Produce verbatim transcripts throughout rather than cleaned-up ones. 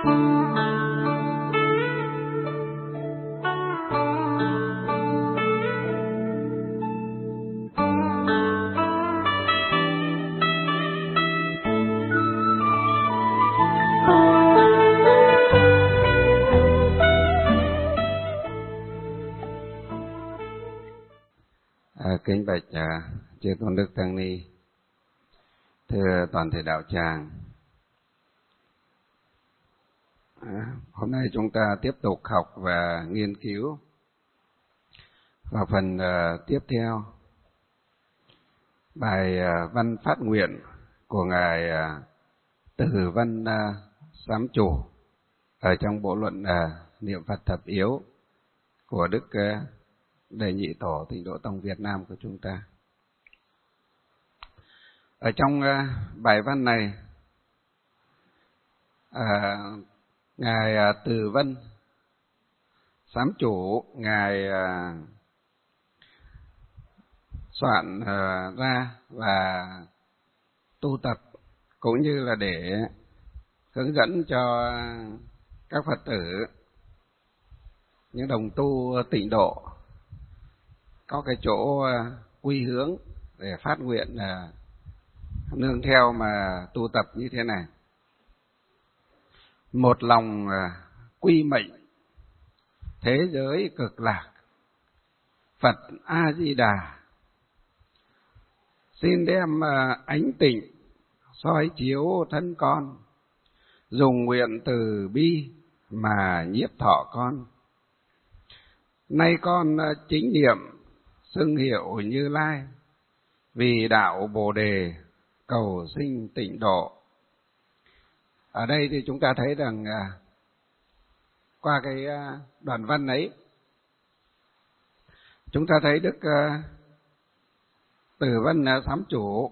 Kính bạch à, chư tôn đức tăng ni, thưa toàn thể đạo tràng. À, hôm nay chúng ta tiếp tục học và nghiên cứu vào phần uh, tiếp theo bài uh, văn phát nguyện của ngài uh, Từ Văn uh, Sám Chủ ở trong bộ luận uh, niệm Phật thập yếu của Đức uh, Đệ Nhị Tổ Tịnh Độ Tông Việt Nam của chúng ta. Ở trong uh, bài văn này, uh, ngài uh, Từ Văn Sám Chủ, ngài uh, soạn uh, ra và tu tập cũng như là để hướng dẫn cho các Phật tử, những đồng tu tịnh độ có cái chỗ quy hướng để phát nguyện nương theo mà tu tập như thế này. Một lòng quy mệnh thế giới cực lạc, Phật A Di Đà xin đem ánh tịnh soi chiếu thân con, dùng nguyện từ bi mà nhiếp thọ con. Nay con chính niệm xưng hiệu Như Lai, vì đạo Bồ Đề cầu sinh tịnh độ. Ở đây thì chúng ta thấy rằng qua cái đoạn văn ấy, chúng ta thấy Đức Từ Văn Sám Chủ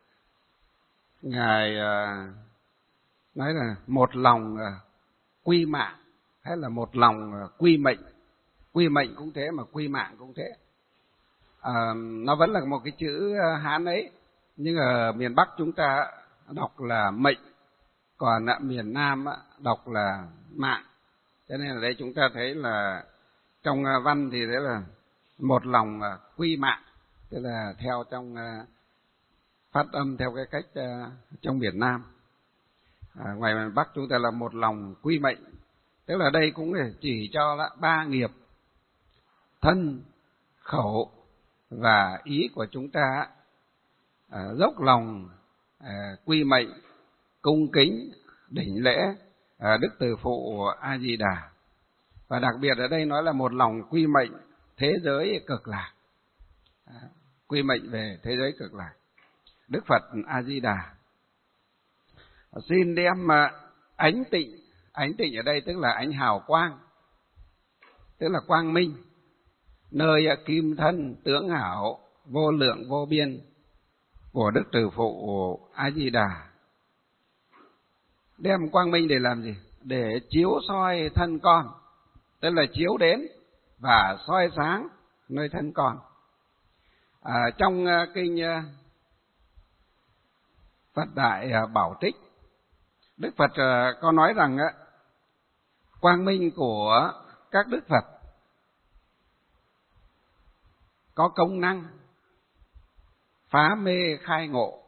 ngài nói là một lòng quy mạng hay là một lòng quy mệnh. Quy mệnh cũng thế mà quy mạng cũng thế. À, nó vẫn là một cái chữ Hán ấy, nhưng ở miền Bắc chúng ta đọc là mệnh, còn ở miền Nam đọc là mạng. Cho nên ở đây chúng ta thấy là trong văn thì thế là một lòng quy mạng, tức là theo trong phát âm theo cái cách trong miền Nam. À, ngoài miền Bắc chúng ta là một lòng quy mệnh, tức là đây cũng chỉ cho là ba nghiệp: thân, khẩu và ý của chúng ta à, dốc lòng à, quy mệnh, cung kính, đảnh lễ à, Đức Từ Phụ A Di Đà. Và đặc biệt ở đây nói là một lòng quy mệnh thế giới cực lạc, à, quy mệnh về thế giới cực lạc Đức Phật A Di Đà. Xin đem à, ánh tịnh, ánh tịnh ở đây tức là ánh hào quang, tức là quang minh, nơi kim thân tướng hảo vô lượng vô biên của Đức Từ Phụ A Di Đà. Đem quang minh để làm gì? Để chiếu soi thân con, tức là chiếu đến và soi sáng nơi thân con. À, trong kinh Phật Đại Bảo Tích, Đức Phật có nói rằng quang minh của các Đức Phật có công năng phá mê khai ngộ,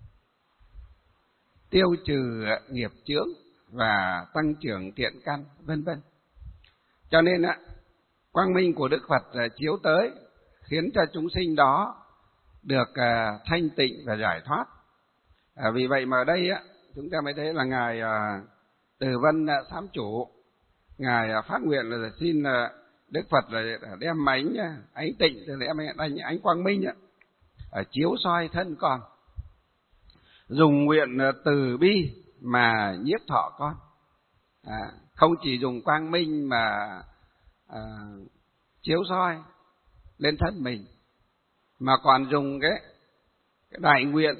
tiêu trừ nghiệp chướng và tăng trưởng thiện căn, vân vân. Cho nên á, quang minh của Đức Phật chiếu tới khiến cho chúng sinh đó được thanh tịnh và giải thoát. À, vì vậy mà ở đây á, chúng ta mới thấy là ngài Từ Văn Sám Chủ, ngài phát nguyện là xin Đức Phật là đem ánh ánh tịnh, tức là đem ánh, ánh quang minh á, chiếu soi thân con, dùng nguyện từ bi mà nhiếp thọ con. À, không chỉ dùng quang minh mà à, chiếu soi lên thân mình, mà còn dùng cái, cái đại nguyện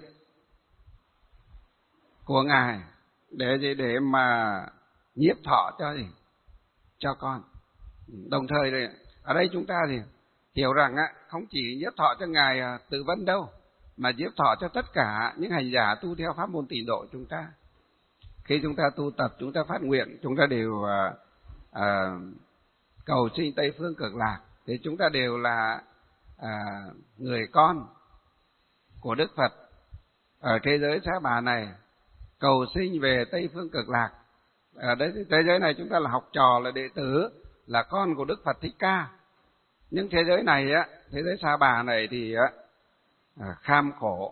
của ngài để để mà nhiếp thọ cho gì cho con. Đồng thời thì ở đây chúng ta thì hiểu rằng á, không chỉ nhiếp thọ cho ngài Từ Văn đâu, mà nhiếp thọ cho tất cả những hành giả tu theo pháp môn tịnh độ chúng ta. Khi chúng ta tu tập, chúng ta phát nguyện, chúng ta đều à, à, cầu sinh Tây Phương Cực Lạc, thì chúng ta đều là à, người con của Đức Phật ở thế giới Sa Bà này, cầu sinh về Tây Phương Cực Lạc. Ở đấy thế giới này chúng ta là học trò, là đệ tử, là con của Đức Phật Thích Ca. Nhưng thế giới này á, thế giới Sa Bà này thì á, à, kham khổ.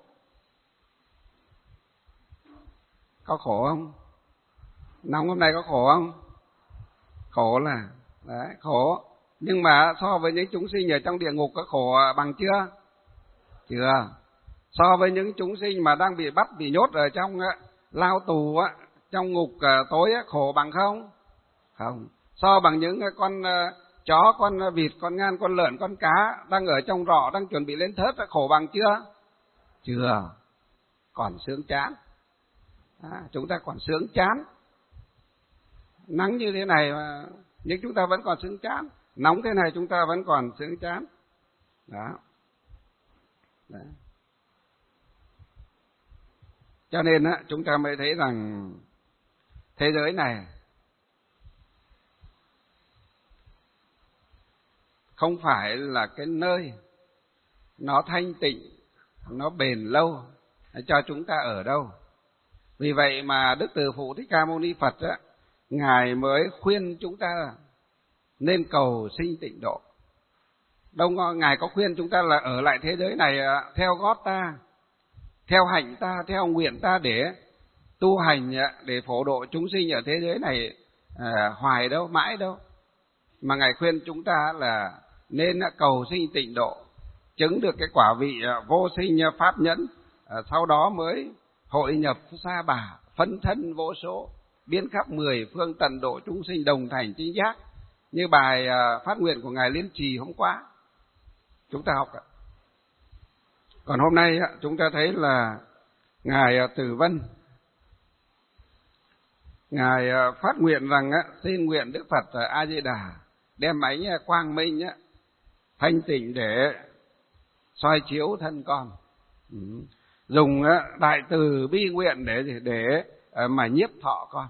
Có khổ không? Nóng hôm nay có khổ không? Khổ là đấy, khổ. Nhưng mà so với những chúng sinh ở trong địa ngục có khổ bằng chưa? Chưa. So với những chúng sinh mà đang bị bắt, bị nhốt ở trong lao tù á, trong ngục tối á, khổ bằng không? Không. So bằng những con chó, con vịt, con ngan, con lợn, con cá đang ở trong rọ, đang chuẩn bị lên thớt, khổ bằng chưa? Chưa. Còn sướng chán. À, chúng ta còn sướng chán. Nắng như thế này mà nhưng chúng ta vẫn còn sướng chán, nóng thế này chúng ta vẫn còn sướng chán. Đó. Đó. Cho nên á, chúng ta mới thấy rằng thế giới này không phải là cái nơi nó thanh tịnh, nó bền lâu cho chúng ta ở đâu. Vì vậy mà Đức Từ Phụ Thích Ca Mâu Ni Phật á, Ngài mới khuyên chúng ta nên cầu sinh tịnh độ. Đâu Ngài có khuyên chúng ta là ở lại thế giới này theo gót ta, theo hạnh ta, theo nguyện ta để tu hành, để phổ độ chúng sinh ở thế giới này à, hoài đâu, mãi đâu. Mà Ngài khuyên chúng ta là nên cầu sinh tịnh độ, chứng được cái quả vị vô sinh pháp nhẫn, à, sau đó mới hội nhập Sa Bà, phấn thân vô số, biến khắp mười phương tận độ chúng sinh đồng thành chính giác, như bài phát nguyện của Ngài Liên Trì hôm qua chúng ta học. Còn hôm nay chúng ta thấy là Ngài Tử Vân, Ngài phát nguyện rằng xin nguyện Đức Phật A Di Đà đem ánh quang minh thanh tịnh để soi chiếu thân con, dùng đại từ bi nguyện để để mà nhiếp thọ con.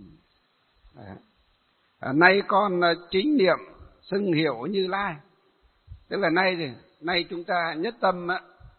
Nay con chính niệm xưng hiệu Như Lai, tức là nay thì nay chúng ta nhất tâm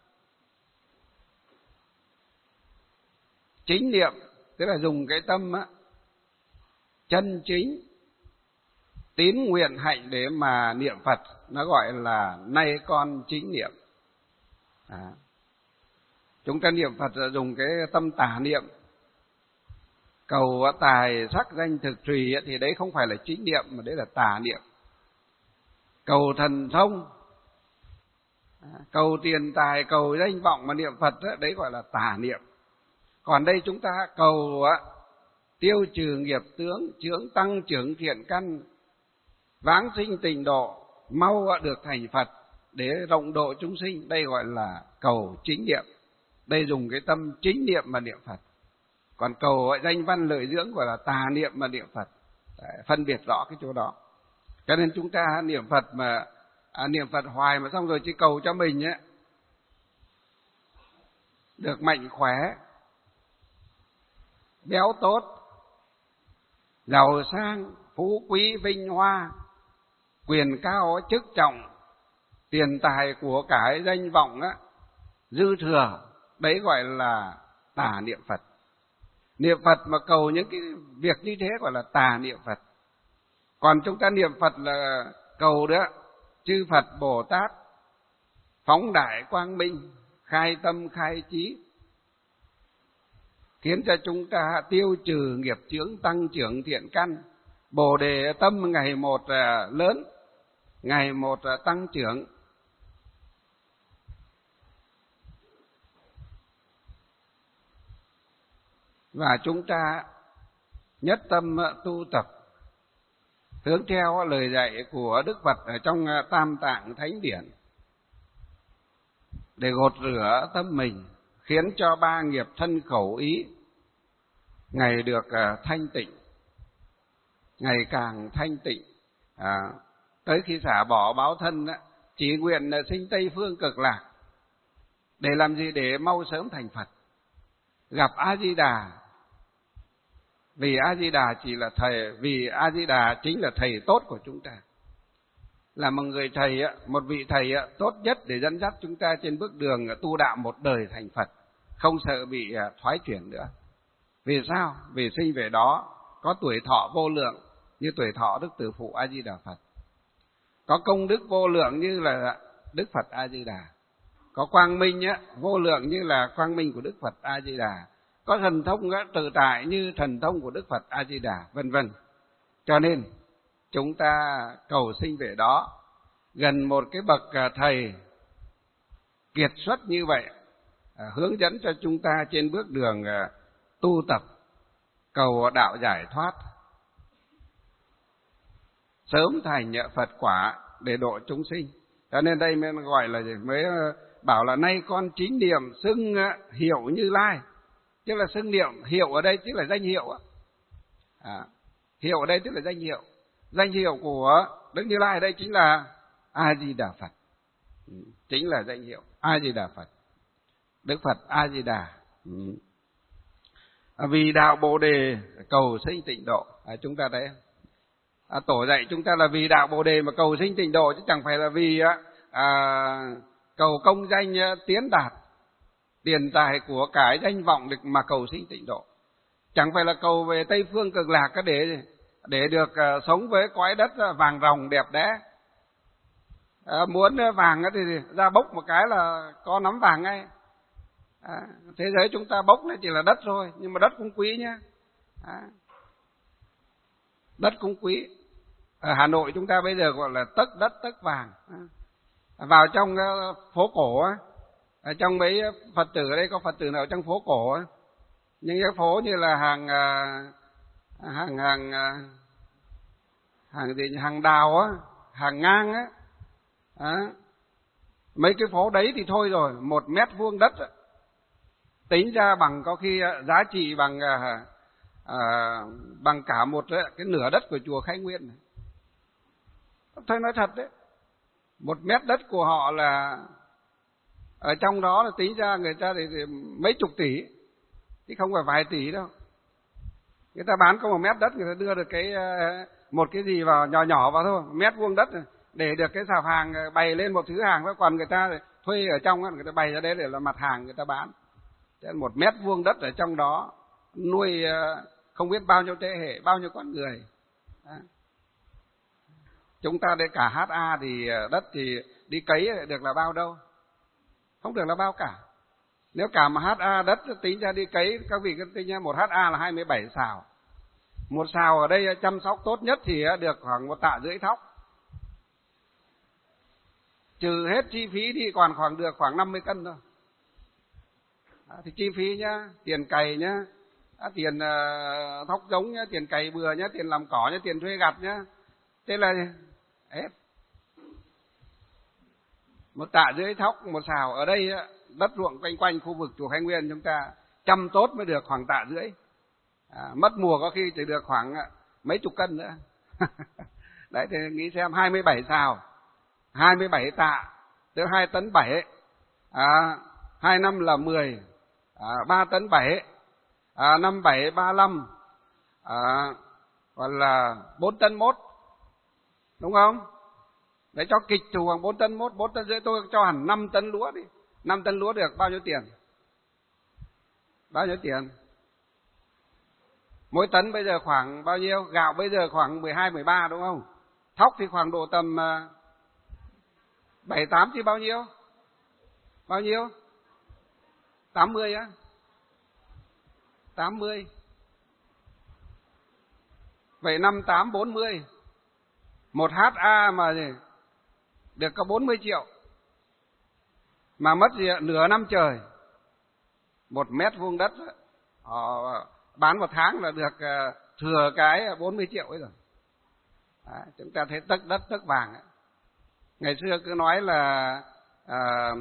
chính niệm, tức là dùng cái tâm chân chính tín nguyện hạnh để mà niệm Phật, nó gọi là nay con chính niệm. À, chúng ta niệm Phật là dùng cái tâm tả niệm, cầu tài sắc danh thực trì thì đấy không phải là chính niệm, mà đấy là tà niệm. Cầu thần thông, cầu tiền tài, cầu danh vọng mà niệm Phật đấy gọi là tà niệm. Còn đây chúng ta cầu tiêu trừ nghiệp tướng, chướng tăng trưởng thiện căn, vãng sinh tịnh độ, mau được thành Phật để rộng độ chúng sinh, đây gọi là cầu chính niệm. Đây dùng cái tâm chính niệm mà niệm Phật. Còn cầu danh văn lợi dưỡng gọi là tà niệm mà niệm Phật. Đấy, phân biệt rõ cái chỗ đó. Cho nên chúng ta niệm Phật mà à, niệm Phật hoài mà xong rồi chỉ cầu cho mình ấy, được mạnh khỏe, béo tốt, giàu sang, phú quý vinh hoa, quyền cao chức trọng, tiền tài của cải danh vọng á, dư thừa, đấy gọi là tà niệm Phật. Niệm Phật mà cầu những cái việc như thế gọi là tà niệm Phật. Còn chúng ta niệm Phật là cầu đó chư Phật Bồ Tát phóng đại quang minh, khai tâm khai trí, khiến cho chúng ta tiêu trừ nghiệp chướng, tăng trưởng thiện căn, Bồ đề tâm ngày một lớn, ngày một tăng trưởng. Và chúng ta nhất tâm tu tập, hướng theo lời dạy của Đức Phật ở trong Tam Tạng Thánh Điển, để gột rửa tâm mình, khiến cho ba nghiệp thân khẩu ý ngày được thanh tịnh, ngày càng thanh tịnh. À, tới khi xả bỏ báo thân, chỉ nguyện sinh Tây Phương Cực Lạc. Để làm gì? Để mau sớm thành Phật, gặp A Di Đà, Vì A Di Đà chỉ là thầy, vì A Di Đà chính là thầy tốt của chúng ta, là một người thầy, một vị thầy tốt nhất để dẫn dắt chúng ta trên bước đường tu đạo một đời thành Phật, không sợ bị thoái chuyển nữa. Vì sao? Vì sinh về đó có tuổi thọ vô lượng như tuổi thọ Đức Từ Phụ A Di Đà Phật, có công đức vô lượng như là Đức Phật A Di Đà, có quang minh á, vô lượng như là quang minh của Đức Phật A Di Đà, có thần thông á, tự tại như thần thông của Đức Phật A Di Đà, vân vân. Cho nên chúng ta cầu sinh về đó, gần một cái bậc thầy kiệt xuất như vậy, hướng dẫn cho chúng ta trên bước đường tu tập cầu đạo giải thoát, sớm thành Phật quả để độ chúng sinh. Cho nên đây mới gọi là mới bảo là nay con chính niệm xưng hiệu Như Lai, chứ là xưng niệm hiệu ở đây tức là danh hiệu. À, hiệu ở đây tức là danh hiệu, danh hiệu của Đức Như Lai ở đây chính là A Di Đà Phật, chính là danh hiệu A Di Đà Phật, Đức Phật A Di Đà. À, vì đạo Bồ Đề cầu sinh tịnh độ. À, chúng ta thấy à, tổ dạy chúng ta là vì đạo Bồ Đề mà cầu sinh tịnh độ, chứ chẳng phải là vì à, cầu công danh tiến đạt, tiền tài của cải danh vọng được mà cầu sinh tịnh độ. Chẳng phải là cầu về Tây Phương Cực Lạc để để được uh, sống với cõi đất vàng ròng đẹp đẽ. À, muốn vàng thì ra bốc một cái là có nắm vàng ngay. À, thế giới chúng ta bốc nó chỉ là đất thôi, nhưng mà đất cũng quý nhá. À, đất cũng quý. Ở Hà Nội chúng ta bây giờ gọi là tấc đất tấc vàng. À, vào trong uh, phố cổ á, ở trong mấy Phật tử ở đây có Phật tử nào trong phố cổ á, những cái phố như là hàng uh, hàng hàng uh, hàng gì hàng đào á, hàng ngang á, à, mấy cái phố đấy thì thôi rồi, một mét vuông đất á, tính ra bằng có khi giá trị bằng à, à, bằng cả một cái nửa đất của chùa Khai Nguyên này. Thôi nói thật đấy, một mét đất của họ là ở trong đó là tính ra người ta thì, thì mấy chục tỷ, chứ không phải vài tỷ đâu. Người ta bán có một mét đất, người ta đưa được cái một cái gì vào nhỏ nhỏ vào thôi, mét vuông đất để được cái sạp hàng bày lên một thứ hàng, còn người ta thuê ở trong người ta bày ra đấy để là mặt hàng người ta bán. Một mét vuông đất ở trong đó nuôi không biết bao nhiêu thế hệ, bao nhiêu con người. Đó. Chúng ta đây cả hát a thì đất thì đi cấy được là bao đâu, không được là bao cả. Nếu cả mà hát a đất tính ra đi cấy, các vị tính ra một hát a là hai mươi bảy sào. Một sào ở đây chăm sóc tốt nhất thì được khoảng một tạ rưỡi thóc. Trừ hết chi phí thì còn khoảng được khoảng năm mươi cân thôi. À, thì chi phí nhá, tiền cày nhá, à, tiền uh, thóc giống nhá, tiền cày bừa nhá, tiền làm cỏ nhá, tiền thuê gặt nhá. Thế là hết. Một tạ rưỡi thóc một sào. Ở đây đất ruộng quanh quanh khu vực chùa Khai Nguyên chúng ta chăm tốt mới được khoảng tạ rưỡi. À, mất mùa có khi chỉ được khoảng mấy chục cân nữa. Đấy thì nghĩ xem hai mươi bảy sào, hai mươi bảy tạ, tức hai tấn bảy, à, hai năm là mười, à, ba tấn bảy, à, năm bảy ba lăm, à, còn là bốn tấn mốt, đúng không? Đấy cho kịch chủ khoảng bốn tấn mốt, bốn tấn rưỡi tôi cho hẳn năm tấn lúa đi, năm tấn lúa được bao nhiêu tiền? Bao nhiêu tiền? Mỗi tấn bây giờ khoảng bao nhiêu? Gạo bây giờ khoảng mười hai, mười ba đúng không? Thóc thì khoảng độ tầm bảy, tám chứ bao nhiêu? Bao nhiêu? tám mươi á? tám mươi. Vậy năm tám bốn mươi. Một hát a mà gì? Được có bốn mươi triệu. Mà mất gì ạ? Nửa năm trời. Một mét vuông đất họ bán một tháng là được thừa cái bốn mươi triệu ấy rồi. Đấy, chúng ta thấy tấc đất tấc vàng ấy. Ngày xưa cứ nói là à,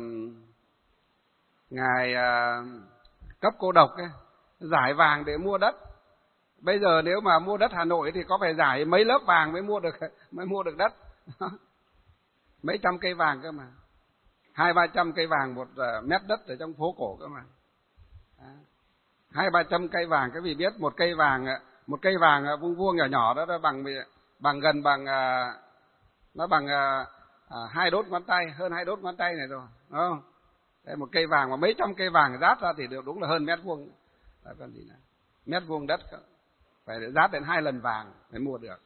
ngài à, cấp cô độc ấy, giải vàng để mua đất. Bây giờ nếu mà mua đất Hà Nội thì có phải giải mấy lớp vàng mới mua được mới mua được đất. Mấy trăm cây vàng cơ mà, hai ba trăm cây vàng một mét đất ở trong phố cổ cơ mà. Hai ba trăm cây vàng, cái vị biết một cây vàng một cây vàng vuông vuông nhỏ nhỏ đó, đó bằng bằng gần bằng nó bằng à, à, hai đốt ngón tay, hơn hai đốt ngón tay này rồi, đúng không? Đây, một cây vàng mà mấy trăm cây vàng rát ra thì được đúng là hơn mét vuông. Đó, còn gì nữa? Mét vuông đất phải rát đến hai lần vàng mới mua được.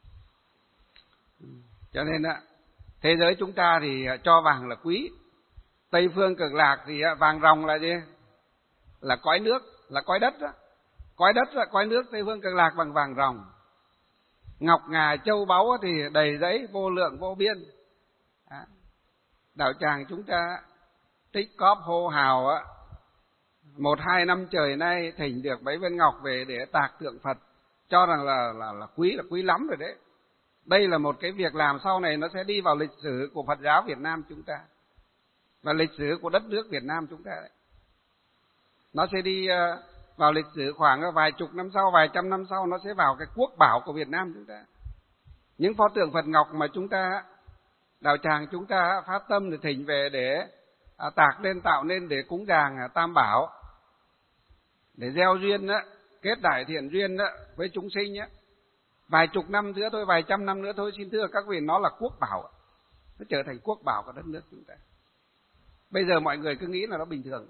Cho nên á, thế giới chúng ta thì cho vàng là quý. Tây phương Cực Lạc thì vàng ròng là gì? Là cõi nước, là cõi đất đó. Cõi đất là cõi nước, Tây phương Cực Lạc bằng vàng ròng. Ngọc ngà châu báu thì đầy giấy vô lượng vô biên. Đạo tràng chúng ta tích cóp hô hào á, một hai năm trời nay thỉnh được mấy viên ngọc về để tạc tượng Phật, cho rằng là là là quý, là quý lắm rồi đấy. Đây là một cái việc làm sau này nó sẽ đi vào lịch sử của Phật giáo Việt Nam chúng ta, và lịch sử của đất nước Việt Nam chúng ta đấy. Nó sẽ đi vào lịch sử khoảng vài chục năm sau, vài trăm năm sau, nó sẽ vào cái quốc bảo của Việt Nam chúng ta. Những pho tượng Phật ngọc mà chúng ta, đạo tràng chúng ta phát tâm để thỉnh về để tạc lên, tạo nên để cúng dường Tam Bảo, để gieo duyên đó, kết đại thiện duyên đó với chúng sinh á. Vài chục năm nữa thôi, vài trăm năm nữa thôi, xin thưa các vị, nó là quốc bảo, nó trở thành quốc bảo của đất nước chúng ta. Bây giờ mọi người cứ nghĩ là nó bình thường.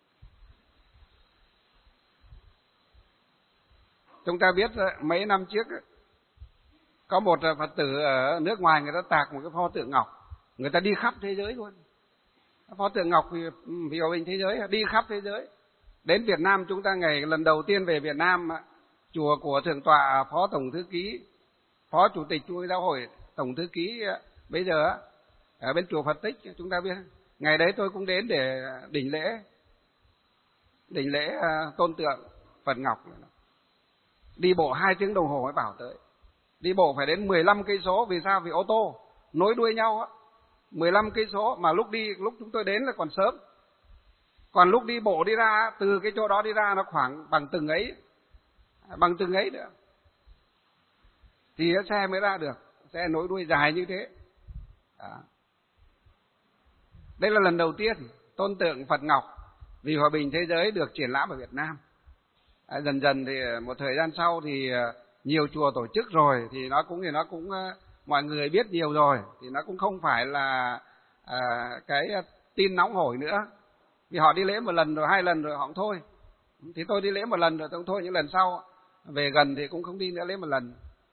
Chúng ta biết mấy năm trước có một Phật tử ở nước ngoài, người ta tạc một cái pho tượng ngọc, người ta đi khắp thế giới luôn. Pho tượng ngọc vì, vì hòa bình thế giới, đi khắp thế giới. Đến Việt Nam chúng ta ngày lần đầu tiên về Việt Nam, chùa của Thượng tọa Phó Tổng Thư ký, Phó Chủ tịch Trung ương Giáo hội Tổng Thư ký bây giờ ở bên chùa Phật Tích, chúng ta biết. Ngày đấy tôi cũng đến để đỉnh lễ, đỉnh lễ tôn tượng Phật ngọc. Đi bộ hai tiếng đồng hồ mới bảo tới. Đi bộ phải đến mười lăm cây số, vì sao? Vì ô tô nối đuôi nhau á, mười lăm cây số, mà lúc đi lúc chúng tôi đến là còn sớm. Còn lúc đi bộ đi ra, từ cái chỗ đó đi ra nó khoảng bằng từng ấy, bằng từng ấy nữa. Thì xe mới ra được, xe nối đuôi dài như thế. Đó. Đây là lần đầu tiên tôn tượng Phật ngọc vì hòa bình thế giới được triển lãm ở Việt Nam. À, dần dần thì một thời gian sau thì nhiều chùa tổ chức rồi, thì nó cũng thì nó cũng mọi người biết nhiều rồi, thì nó cũng không phải là à, cái tin nóng hổi nữa. Vì họ đi lễ một lần rồi, hai lần rồi họ cũng thôi. Thì tôi đi lễ một lần rồi tôi cũng thôi, những lần sau về gần thì cũng không đi nữa lễ một lần.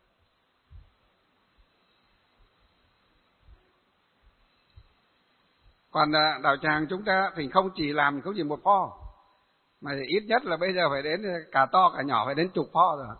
Còn đạo tràng chúng ta thì không chỉ làm không chỉ một pho, mà thì ít nhất là bây giờ phải đến cả to cả nhỏ, phải đến chục pho rồi.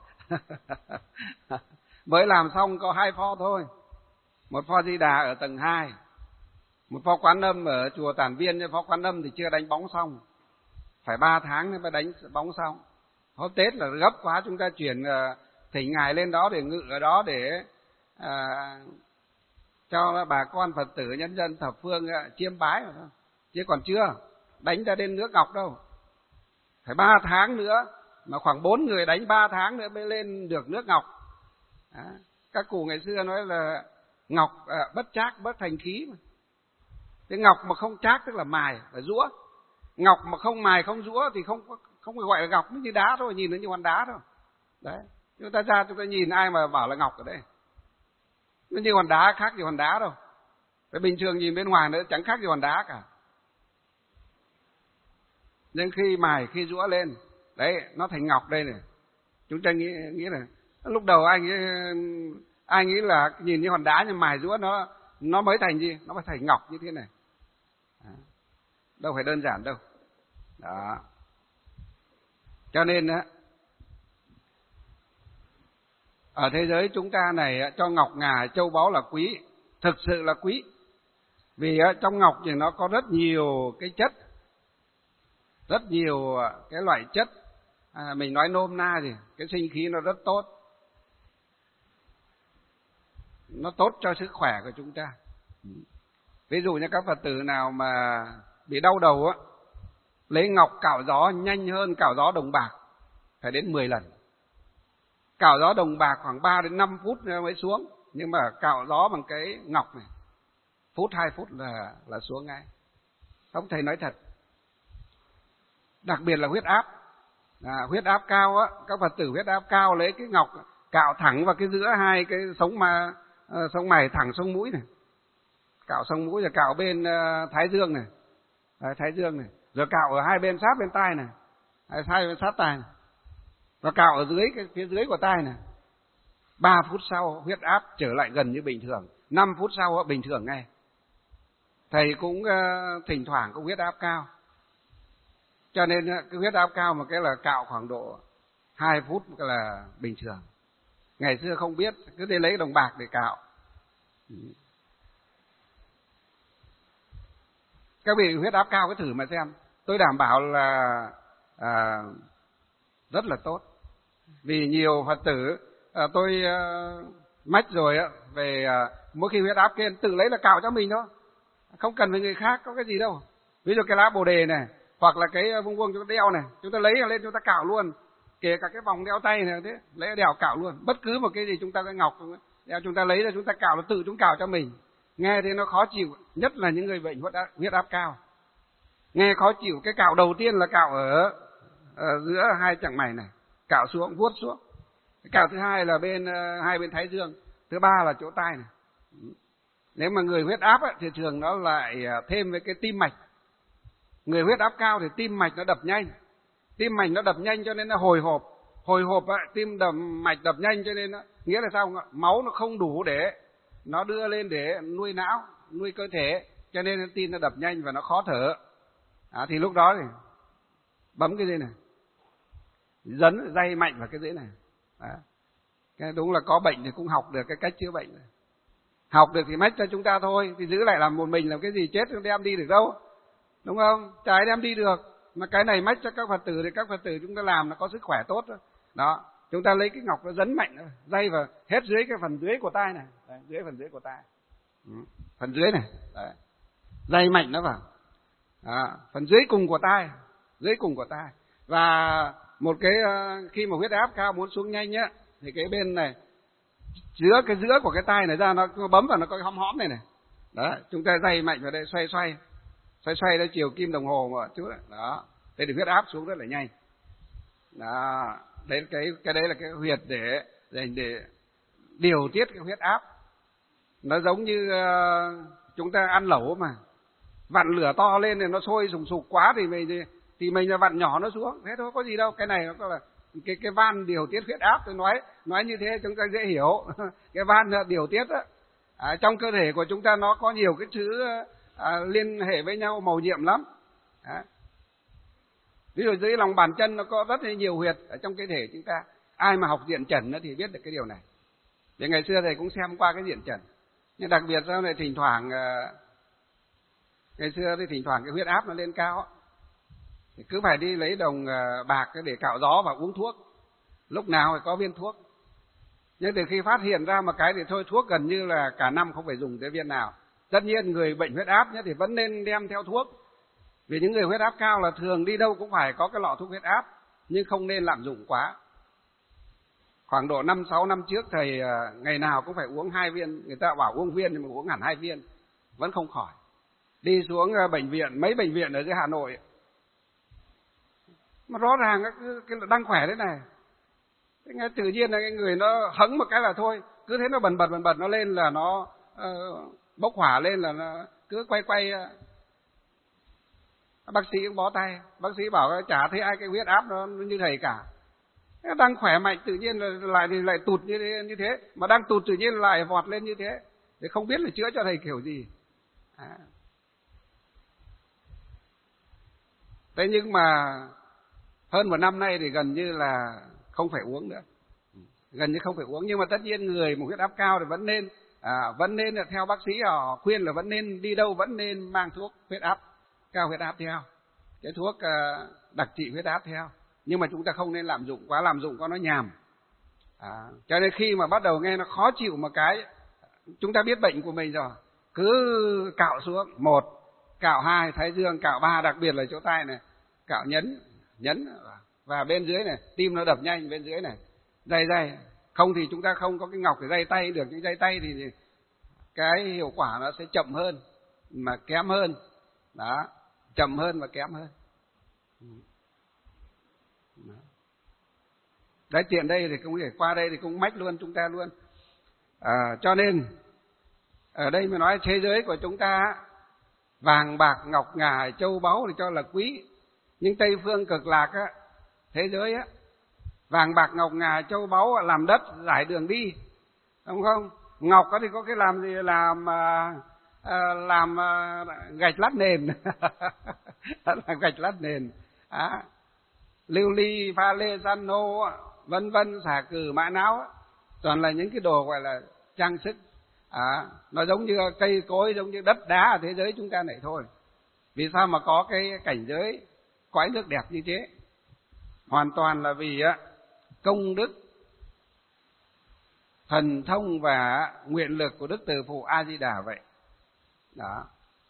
Mới làm xong có hai pho thôi. Một pho Di Đà ở tầng hai, một pho Quán Âm ở chùa Tản Viên. Pho Quán Âm thì chưa đánh bóng xong, phải ba tháng mới đánh bóng xong. Hôm Tết là gấp quá, chúng ta chuyển thỉnh ngài lên đó để ngự ở đó để à, cho bà con Phật tử nhân dân thập phương chiêm bái rồi đó. Chứ còn chưa đánh ra đến nước ngọc đâu, phải ba tháng nữa, mà khoảng bốn người đánh ba tháng nữa mới lên được nước ngọc. Đó. Các cụ ngày xưa nói là ngọc à, bất trác bất thành khí mà. Cái ngọc mà không trác tức là mài, phải rũa. Ngọc mà không mài không rũa thì không không gọi là ngọc, nó như đá thôi, nhìn nó như hòn đá thôi. Đấy, chúng ta ra chúng ta nhìn ai mà bảo là ngọc ở đây, nó như hòn đá, khác gì hòn đá đâu. Cái bình thường nhìn bên ngoài nó chẳng khác gì hòn đá cả. Nhưng khi mài, khi rũa lên, đấy, nó thành ngọc đây này. Chúng ta nghĩ nghĩ là lúc đầu anh ấy, anh nghĩ là nhìn như hòn đá nhưng mài rũa nó nó mới thành gì? Nó mới thành ngọc như thế này. Đó. Đâu phải đơn giản đâu. Đó. Cho nên á, ở thế giới chúng ta này cho ngọc ngà châu báu là quý, thực sự là quý. Vì trong ngọc thì nó có rất nhiều cái chất, rất nhiều cái loại chất, à, mình nói nôm na thì cái sinh khí nó rất tốt, nó tốt cho sức khỏe của chúng ta. Ví dụ như các Phật tử nào mà bị đau đầu á, lấy ngọc cạo gió nhanh hơn cạo gió đồng bạc phải đến mười lần. Cạo gió đồng bạc khoảng ba đến năm phút mới xuống, nhưng mà cạo gió bằng cái ngọc này phút hai phút là là xuống ngay. Không thầy nói thật. Đặc biệt là huyết áp. À, huyết áp cao á, các Phật tử huyết áp cao lấy cái ngọc cạo thẳng vào cái giữa hai cái sống mà uh, sống mày thẳng sống mũi này, cạo sống mũi rồi cạo bên uh, thái dương này, Đấy, thái dương này, rồi cạo ở hai bên sát bên tai này, hai bên sát tai này, và cạo ở dưới cái phía dưới của tai này. Ba phút sau huyết áp trở lại gần như bình thường, năm phút sau bình thường ngay. Thầy cũng uh, thỉnh thoảng có huyết áp cao, cho nên cái huyết áp cao mà cái là cạo khoảng độ hai phút là bình thường. Ngày xưa không biết, cứ đi lấy đồng bạc để cạo. Các vị huyết áp cao cứ thử mà xem, tôi đảm bảo là à, rất là tốt. Vì nhiều Phật tử à, tôi à, mách rồi á, về à, mỗi khi huyết áp lên tự lấy là cạo cho mình thôi, không cần với người khác có cái gì đâu. Ví dụ cái lá bồ đề này, hoặc là cái vuông vuông chúng ta đeo này, chúng ta lấy lên chúng ta cạo luôn. Kể cả cái vòng đeo tay này thế, lấy đeo cạo luôn. Bất cứ một cái gì chúng ta cái ngọc đeo chúng ta lấy ra chúng ta cạo là tự chúng cạo cho mình. Nghe thì nó khó chịu, nhất là những người bệnh huyết áp, huyết áp cao. Nghe khó chịu, cái cạo đầu tiên là cạo ở, ở giữa hai chặng mày này, cạo xuống, vuốt xuống. Cái cạo thứ hai là bên hai bên thái dương, thứ ba là chỗ tai này. Nếu mà người huyết áp ấy, thì thường nó lại thêm với cái tim mạch. Người huyết áp cao thì tim mạch nó đập nhanh, tim mạch nó đập nhanh cho nên nó hồi hộp, hồi hộp ấy, tim đập mạch đập nhanh cho nên nó, nghĩa là sao? Máu nó không đủ để nó đưa lên để nuôi não, nuôi cơ thể, cho nên tim nó đập nhanh và nó khó thở. À, thì lúc đó thì bấm cái dây này, dấn dây mạnh vào cái dây này. Đó. Cái đúng là có bệnh thì cũng học được cái cách chữa bệnh này. Học được thì mách cho chúng ta thôi, thì giữ lại làm một mình làm cái gì, chết không đem đi được đâu, đúng không? Chả ai đem đi được. Mà cái này mách cho các Phật tử thì các Phật tử chúng ta làm nó có sức khỏe tốt đó. Đó, chúng ta lấy cái ngọc nó dấn mạnh dây vào hết dưới cái phần dưới của tai này. Đấy, dưới phần dưới của tai. Ừ. Phần dưới này. Đấy. Dây mạnh nó vào. Đó. Phần dưới cùng của tai, dưới cùng của tai. Và một cái khi mà huyết áp cao muốn xuống nhanh nhá, thì cái bên này giữa cái giữa của cái tai này ra nó bấm vào nó có cái hõm hõm này này. Đó, chúng ta dây mạnh vào đây xoay xoay. Xoay xoay theo chiều kim đồng hồ một chút đấy. Đó. Thế thì huyết áp xuống rất là nhanh. Đó, đấy cái cái đấy là cái huyệt để để để điều tiết cái huyết áp. Nó giống như uh, chúng ta ăn lẩu mà vặn lửa to lên thì nó sôi sùng sục quá thì mình thì, thì mình là vặn nhỏ nó xuống, thế thôi, có gì đâu. Cái này nó có là cái cái van điều tiết huyết áp, tôi nói nói như thế chúng ta dễ hiểu. Cái van điều tiết á, à, trong cơ thể của chúng ta nó có nhiều cái thứ à, liên hệ với nhau màu nhiệm lắm. À. Ví dụ dưới lòng bàn chân nó có rất là nhiều huyệt ở trong cơ thể chúng ta. Ai mà học diện trần thì biết được cái điều này. Vì ngày xưa thầy cũng xem qua cái diện trần. Nhưng đặc biệt sau này thỉnh thoảng ngày xưa thì thỉnh thoảng cái huyết áp nó lên cao, thì cứ phải đi lấy đồng bạc để cạo gió và uống thuốc. Lúc nào phải có viên thuốc. Nhưng từ khi phát hiện ra một cái thì thôi, thuốc gần như là cả năm không phải dùng tới viên nào. Tất nhiên người bệnh huyết áp thì vẫn nên đem theo thuốc. Vì những người huyết áp cao là thường đi đâu cũng phải có cái lọ thuốc huyết áp, nhưng không nên lạm dụng quá. Khoảng độ năm sáu năm trước thầy ngày nào cũng phải uống hai viên, người ta bảo uống viên nhưng mà uống hẳn hai viên vẫn không khỏi. Đi xuống bệnh viện, mấy bệnh viện ở dưới Hà Nội mà rõ ràng cái, cái đang khỏe thế này, thế nghe tự nhiên là cái người nó hững một cái là thôi, cứ thế nó bần bật bần bật nó lên là nó uh, bốc hỏa lên là nó cứ quay quay. Bác sĩ cũng bó tay, bác sĩ bảo chả thấy ai cái huyết áp nó như thầy cả. Đang khỏe mạnh tự nhiên lại thì lại tụt như thế, như thế, mà đang tụt tự nhiên lại vọt lên như thế, thì không biết là chữa cho thầy kiểu gì. À. Thế nhưng mà hơn một năm nay thì gần như là không phải uống nữa, gần như không phải uống. Nhưng mà tất nhiên người một huyết áp cao thì vẫn nên à, vẫn nên là theo bác sĩ họ khuyên là vẫn nên đi đâu vẫn nên mang thuốc huyết áp cao, huyết áp theo, cái thuốc uh, đặc trị huyết áp theo. Nhưng mà chúng ta không nên lạm dụng quá, lạm dụng có nó nhàm. À, cho nên khi mà bắt đầu nghe nó khó chịu một cái, chúng ta biết bệnh của mình rồi, cứ cạo xuống, một, cạo hai, thái dương, cạo ba, đặc biệt là chỗ tai này, cạo nhấn, nhấn, và bên dưới này, tim nó đập nhanh bên dưới này, day day. Không thì chúng ta không có cái ngọc để day tay được, nhưng day tay thì cái hiệu quả nó sẽ chậm hơn, mà kém hơn. Đó, chậm hơn và kém hơn. Đấy, tiện đây thì cũng để qua đây thì cũng mách luôn chúng ta luôn. À, cho nên ở đây mới nói thế giới của chúng ta vàng bạc ngọc ngà châu báu thì cho là quý, nhưng Tây phương cực lạc á, thế giới á, vàng bạc ngọc ngà châu báu làm đất giải đường đi, đúng không? Ngọc thì có cái làm gì, làm à, làm à, gạch lát nền là gạch lát nền, à, lưu ly pha lê san hô vân vân, xà cừ mã não, toàn là những cái đồ gọi là trang sức. À, nó giống như cây cối, giống như đất đá ở thế giới chúng ta này thôi. Vì sao mà có cái cảnh giới cõi nước đẹp như thế? Hoàn toàn là vì á, công đức, thần thông và nguyện lực của Đức Từ Phụ A Di Đà vậy. Đó.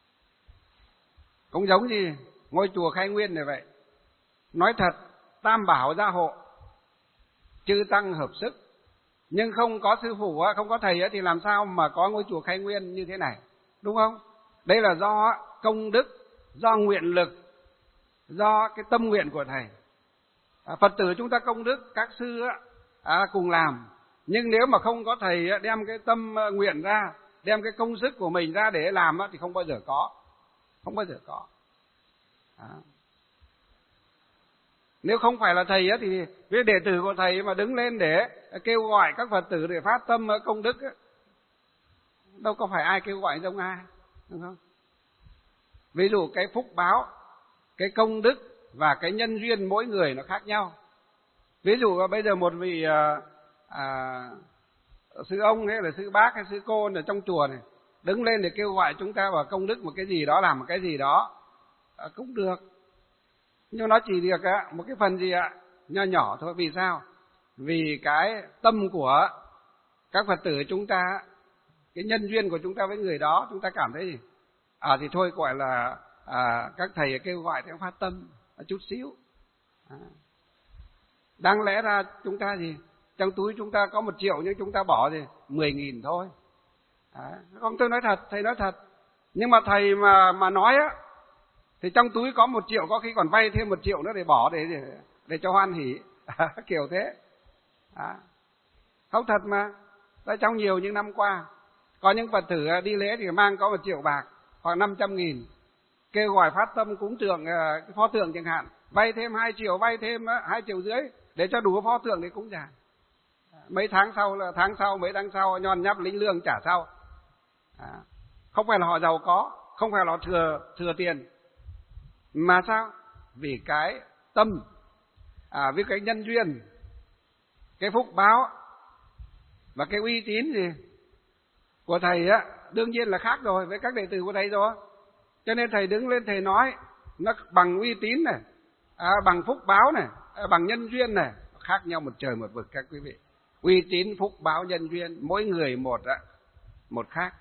Cũng giống như ngôi chùa Khai Nguyên này vậy. Nói thật, tam bảo gia hộ, chư tăng hợp sức, nhưng không có sư phụ, không có thầy thì làm sao mà có ngôi chùa Khai Nguyên như thế này, đúng không? Đây là do công đức, do nguyện lực, do cái tâm nguyện của thầy. Phật tử chúng ta công đức, các sư à, cùng làm, nhưng nếu mà không có thầy đem cái tâm nguyện ra, đem cái công sức của mình ra để làm thì không bao giờ có, không bao giờ có. À. Nếu không phải là thầy thì với đệ tử của thầy mà đứng lên để kêu gọi các Phật tử để phát tâm công đức, đâu có phải ai kêu gọi giống ai, đúng không? Ví dụ cái phúc báo, cái công đức và cái nhân duyên mỗi người nó khác nhau. Ví dụ bây giờ một vị à, à, sư ông hay là sư bác hay sư cô ở trong chùa này đứng lên để kêu gọi chúng ta vào công đức một cái gì đó, làm một cái gì đó à, cũng được, nhưng nó chỉ được à, một cái phần gì ạ à, nho nhỏ thôi. Vì sao? Vì cái tâm của các Phật tử chúng ta, cái nhân duyên của chúng ta với người đó, chúng ta cảm thấy gì à thì thôi gọi là à, các thầy kêu gọi theo phát tâm chút xíu. À. Đáng lẽ ra chúng ta gì trong túi chúng ta có một triệu nhưng chúng ta bỏ thì mười nghìn thôi. À. Không, tôi nói thật, thầy nói thật. Nhưng mà thầy mà mà nói á thì trong túi có một triệu, có khi còn vay thêm một triệu nữa để bỏ để để, để cho hoan hỉ. À, kiểu thế. À. Không thật mà. Tại trong nhiều những năm qua có những Phật tử đi lễ thì mang có một triệu bạc hoặc năm trăm nghìn, kêu gọi phát tâm cúng tượng cái pho tượng chẳng hạn, vay thêm hai triệu, vay thêm hai triệu rưỡi để cho đủ pho tượng để cúng dường. Mấy tháng sau là tháng sau, mấy tháng sau nhon nháp lĩnh lương trả sau. À, không phải là họ giàu có, không phải là họ thừa thừa tiền, mà sao? Vì cái tâm, à, vì cái nhân duyên, cái phúc báo và cái uy tín gì của thầy á, đương nhiên là khác rồi với các đệ tử của thầy rồi. Cho nên thầy đứng lên thầy nói nó bằng uy tín này, à, bằng phúc báo này, à, bằng nhân duyên này, khác nhau một trời một vực các quý vị. Uy tín, phúc báo, nhân duyên mỗi người một á, một khác,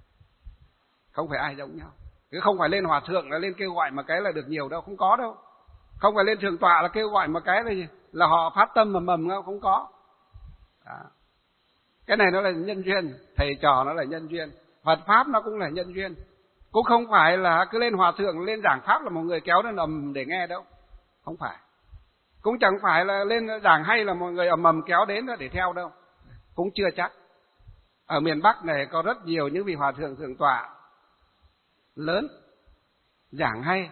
không phải ai giống nhau. Chứ không phải lên hòa thượng là lên kêu gọi một cái là được nhiều đâu, không có đâu. Không phải lên thượng tọa là kêu gọi một cái là gì? Là họ phát tâm mầm mầm không, không có. Đó. Cái này nó là nhân duyên, thầy trò nó là nhân duyên, Phật pháp nó cũng là nhân duyên. Cũng không phải là cứ lên hòa thượng, lên giảng pháp là một người kéo đến ầm để nghe đâu, không phải. Cũng chẳng phải là lên giảng hay là một người ầm ầm kéo đến để theo đâu, cũng chưa chắc. Ở miền Bắc này có rất nhiều những vị hòa thượng thượng tọa lớn, giảng hay,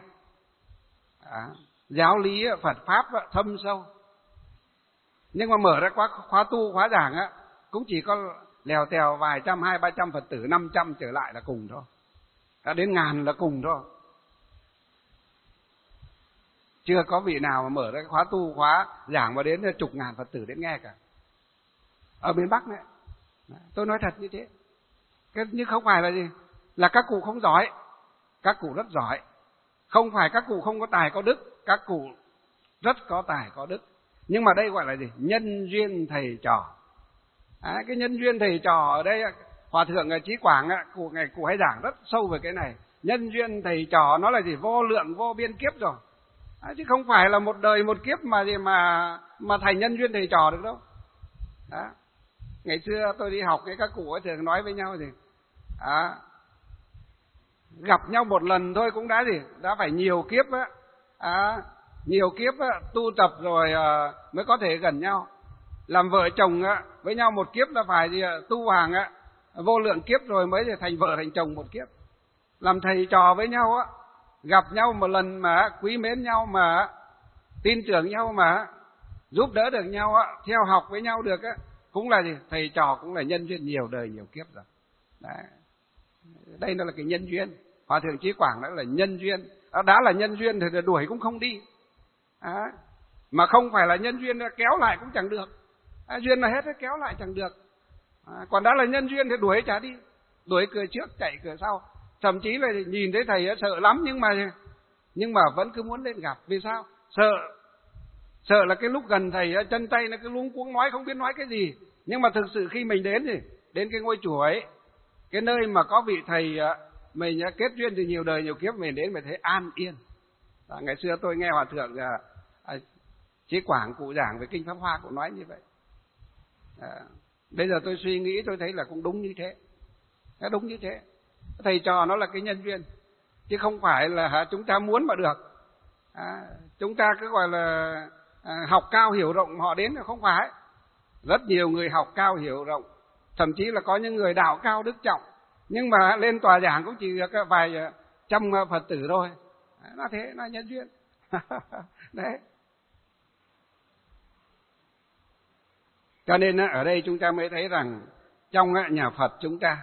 à, giáo lý Phật pháp thâm sâu, nhưng mà mở ra khóa, khóa tu, khóa giảng á, cũng chỉ có lèo tèo vài trăm, hai ba trăm Phật tử, năm trăm trở lại là cùng thôi, đã đến ngàn là cùng thôi. Chưa có vị nào mà mở ra khóa tu, khóa giảng mà đến chục ngàn Phật tử đến nghe cả. Ở miền Bắc này, tôi nói thật như thế. Cái, nhưng không phải là gì? Là các cụ không giỏi. Các cụ rất giỏi. Không phải các cụ không có tài có đức. Các cụ rất có tài có đức. Nhưng mà đây gọi là gì? Nhân duyên thầy trò. À, cái nhân duyên thầy trò ở đây, Hòa thượng Chí Quảng, cụ, ngày cụ hay giảng rất sâu về cái này. Nhân duyên thầy trò nó là gì? Vô lượng vô biên kiếp rồi. À, chứ không phải là một đời một kiếp mà gì mà mà thành nhân duyên thầy trò được đâu. Đó. Ngày xưa tôi đi học cái các cụ ấy thường nói với nhau gì? À, gặp nhau một lần thôi cũng đã gì? Đã phải nhiều kiếp á. À, nhiều kiếp á, tu tập rồi à, mới có thể gần nhau. Làm vợ chồng á, với nhau một kiếp là phải gì ạ? Tu hàng á, vô lượng kiếp rồi mới thành vợ thành chồng một kiếp. Làm thầy trò với nhau á, gặp nhau một lần mà quý mến nhau, mà tin tưởng nhau, mà giúp đỡ được nhau á, theo học với nhau được á, cũng là gì? Thầy trò cũng là nhân duyên nhiều đời nhiều kiếp rồi. Đấy. Đây nó là cái nhân duyên. Hòa thượng Chí Quảng đó là nhân duyên. Đã là nhân duyên thì đuổi cũng không đi. À, mà không phải là nhân duyên kéo lại cũng chẳng được. À, duyên là hết kéo lại chẳng được. À, còn đã là nhân duyên thì đuổi chả đi. Đuổi cửa trước chạy cửa sau. Thậm chí là nhìn thấy thầy sợ lắm, nhưng mà nhưng mà vẫn cứ muốn lên gặp. Vì sao? Sợ sợ là cái lúc gần thầy chân tay nó cứ luống cuống nói không biết nói cái gì. Nhưng mà thực sự khi mình đến thì đến cái ngôi chùa ấy, cái nơi mà có vị thầy mình kết duyên từ nhiều đời nhiều kiếp, mình đến mình thấy an yên. À, ngày xưa tôi nghe Hòa thượng à, à, Chí Quảng cụ giảng về kinh Pháp Hoa cũng nói như vậy. À, bây giờ tôi suy nghĩ tôi thấy là cũng đúng như thế. Nó đúng như thế. Thầy trò nó là cái nhân duyên, chứ không phải là hả, chúng ta muốn mà được. À, chúng ta cứ gọi là à, học cao hiểu rộng họ đến là không phải. Rất nhiều người học cao hiểu rộng, thậm chí là có những người đạo cao đức trọng, nhưng mà lên tòa giảng cũng chỉ được vài trăm Phật tử thôi. Nó thế, nó nhân duyên. Đấy. Cho nên ở đây chúng ta mới thấy rằng trong nhà Phật chúng ta,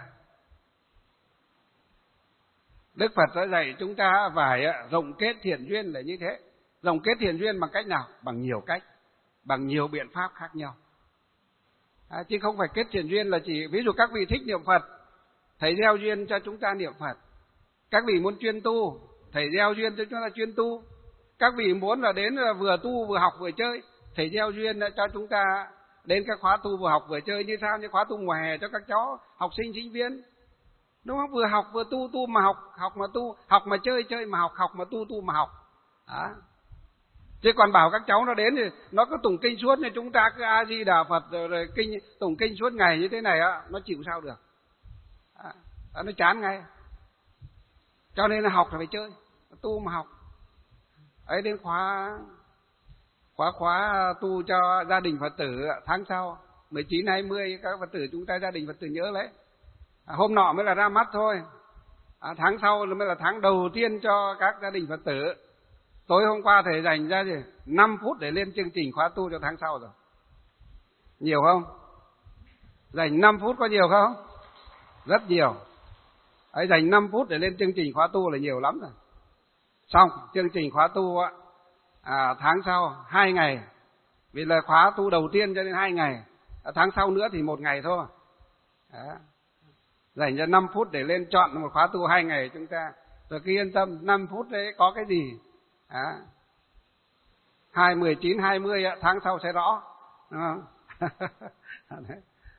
Đức Phật đã dạy chúng ta phải rộng kết thiện duyên là như thế. Rộng kết thiện duyên bằng cách nào? Bằng nhiều cách, bằng nhiều biện pháp khác nhau. À, chứ không phải kết thiện duyên là chỉ, ví dụ các vị thích niệm Phật, thầy gieo duyên cho chúng ta niệm Phật. Các vị muốn chuyên tu, thầy gieo duyên cho chúng ta chuyên tu. Các vị muốn là đến là vừa tu vừa học vừa chơi, thầy gieo duyên cho chúng ta đến các khóa tu vừa học vừa chơi. Như sao? Như khóa tu mùa hè cho các cháu học sinh sinh viên, đúng không? Vừa học vừa tu, tu mà học, học mà tu, học mà chơi, chơi mà học, học mà tu, tu mà học. Đó. Chứ còn bảo các cháu nó đến thì nó cứ tụng kinh suốt, như chúng ta cứ A Di Đà Phật rồi, rồi kinh tụng kinh suốt ngày như thế này á, nó chịu sao được. Đó, nó chán ngay. Cho nên là học là phải chơi, tu mà học. Ấy đến khóa khóa khóa tu cho gia đình Phật tử tháng sau mười chín hai mươi, các Phật tử chúng ta gia đình Phật tử nhớ lấy. À, hôm nọ mới là ra mắt thôi. À, tháng sau mới là tháng đầu tiên cho các gia đình Phật tử. Tối hôm qua thầy dành ra gì năm phút để lên chương trình khóa tu cho tháng sau rồi. Nhiều không? Dành năm phút có nhiều không? Rất nhiều. Ấy, dành năm phút để lên chương trình khóa tu là nhiều lắm rồi. Xong chương trình khóa tu á, à, tháng sau hai ngày, vì là khóa tu đầu tiên cho nên hai ngày. À, tháng sau nữa thì một ngày thôi. Đó. Dành cho năm phút để lên chọn một khóa tu hai ngày chúng ta. Rồi cứ yên tâm, năm phút đấy có cái gì. À, hai mười chín hai mươi tháng sau sẽ rõ, đúng không? Đấy.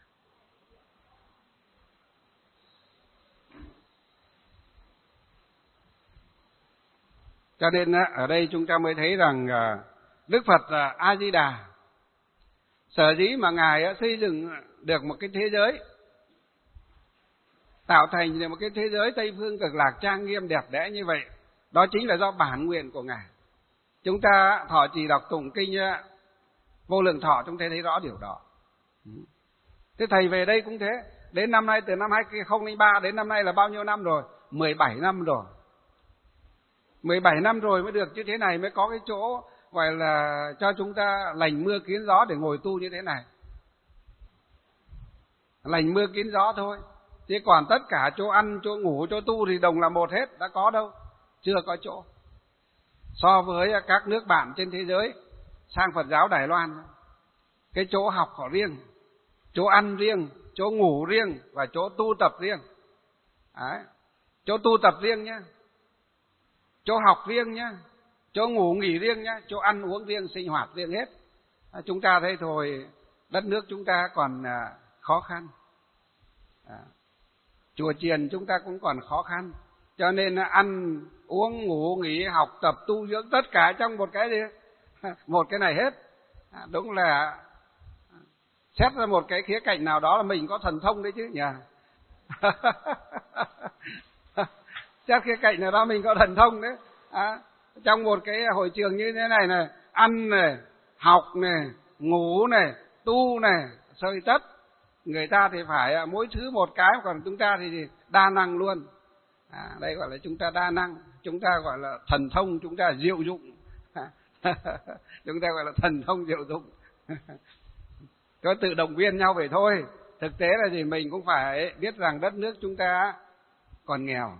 Cho nên ở đây chúng ta mới thấy rằng Đức Phật A Di Đà sở dĩ mà ngài xây dựng được một cái thế giới, tạo thành được một cái thế giới Tây Phương Cực Lạc trang nghiêm đẹp đẽ như vậy, đó chính là do bản nguyện của ngài. Chúng ta thọ trì đọc tụng kinh Vô Lượng Thọ, chúng ta thấy rõ điều đó. Thế thầy về đây cũng thế, đến năm nay, từ năm hai không không ba đến năm nay là bao nhiêu năm rồi? mười bảy năm rồi. mười bảy năm rồi mới được như thế này, mới có cái chỗ gọi là cho chúng ta lành mưa kiến gió để ngồi tu như thế này. Lành mưa kiến gió thôi, chứ còn tất cả chỗ ăn, chỗ ngủ, chỗ tu thì đồng là một hết, đã có đâu, chưa có chỗ. So với các nước bạn trên thế giới, sang Phật giáo Đài Loan, cái chỗ học họ riêng, chỗ ăn riêng, chỗ ngủ riêng và chỗ tu tập riêng. Đấy. Chỗ tu tập riêng nhé, chỗ học riêng nhé, chỗ ngủ nghỉ riêng nhé, chỗ ăn uống riêng, sinh hoạt riêng hết. À, chúng ta thấy thôi, đất nước chúng ta còn à, khó khăn. À, chùa chiền chúng ta cũng còn khó khăn. Cho nên ăn uống ngủ nghỉ học tập tu dưỡng tất cả trong một cái gì? Một cái này hết. À, đúng là xét ra một cái khía cạnh nào đó là mình có thần thông đấy chứ nhỉ. Xét khía cạnh nào đó mình có thần thông đấy. À, trong một cái hội trường như thế này này, ăn này, học này, ngủ này, tu này, sơi tất. Người ta thì phải mỗi thứ một cái, còn chúng ta thì đa năng luôn. À, đây gọi là chúng ta đa năng, chúng ta gọi là thần thông, chúng ta diệu dụng. Chúng ta gọi là thần thông diệu dụng. Có tự động viên nhau vậy thôi. Thực tế là gì, mình cũng phải biết rằng đất nước chúng ta còn nghèo,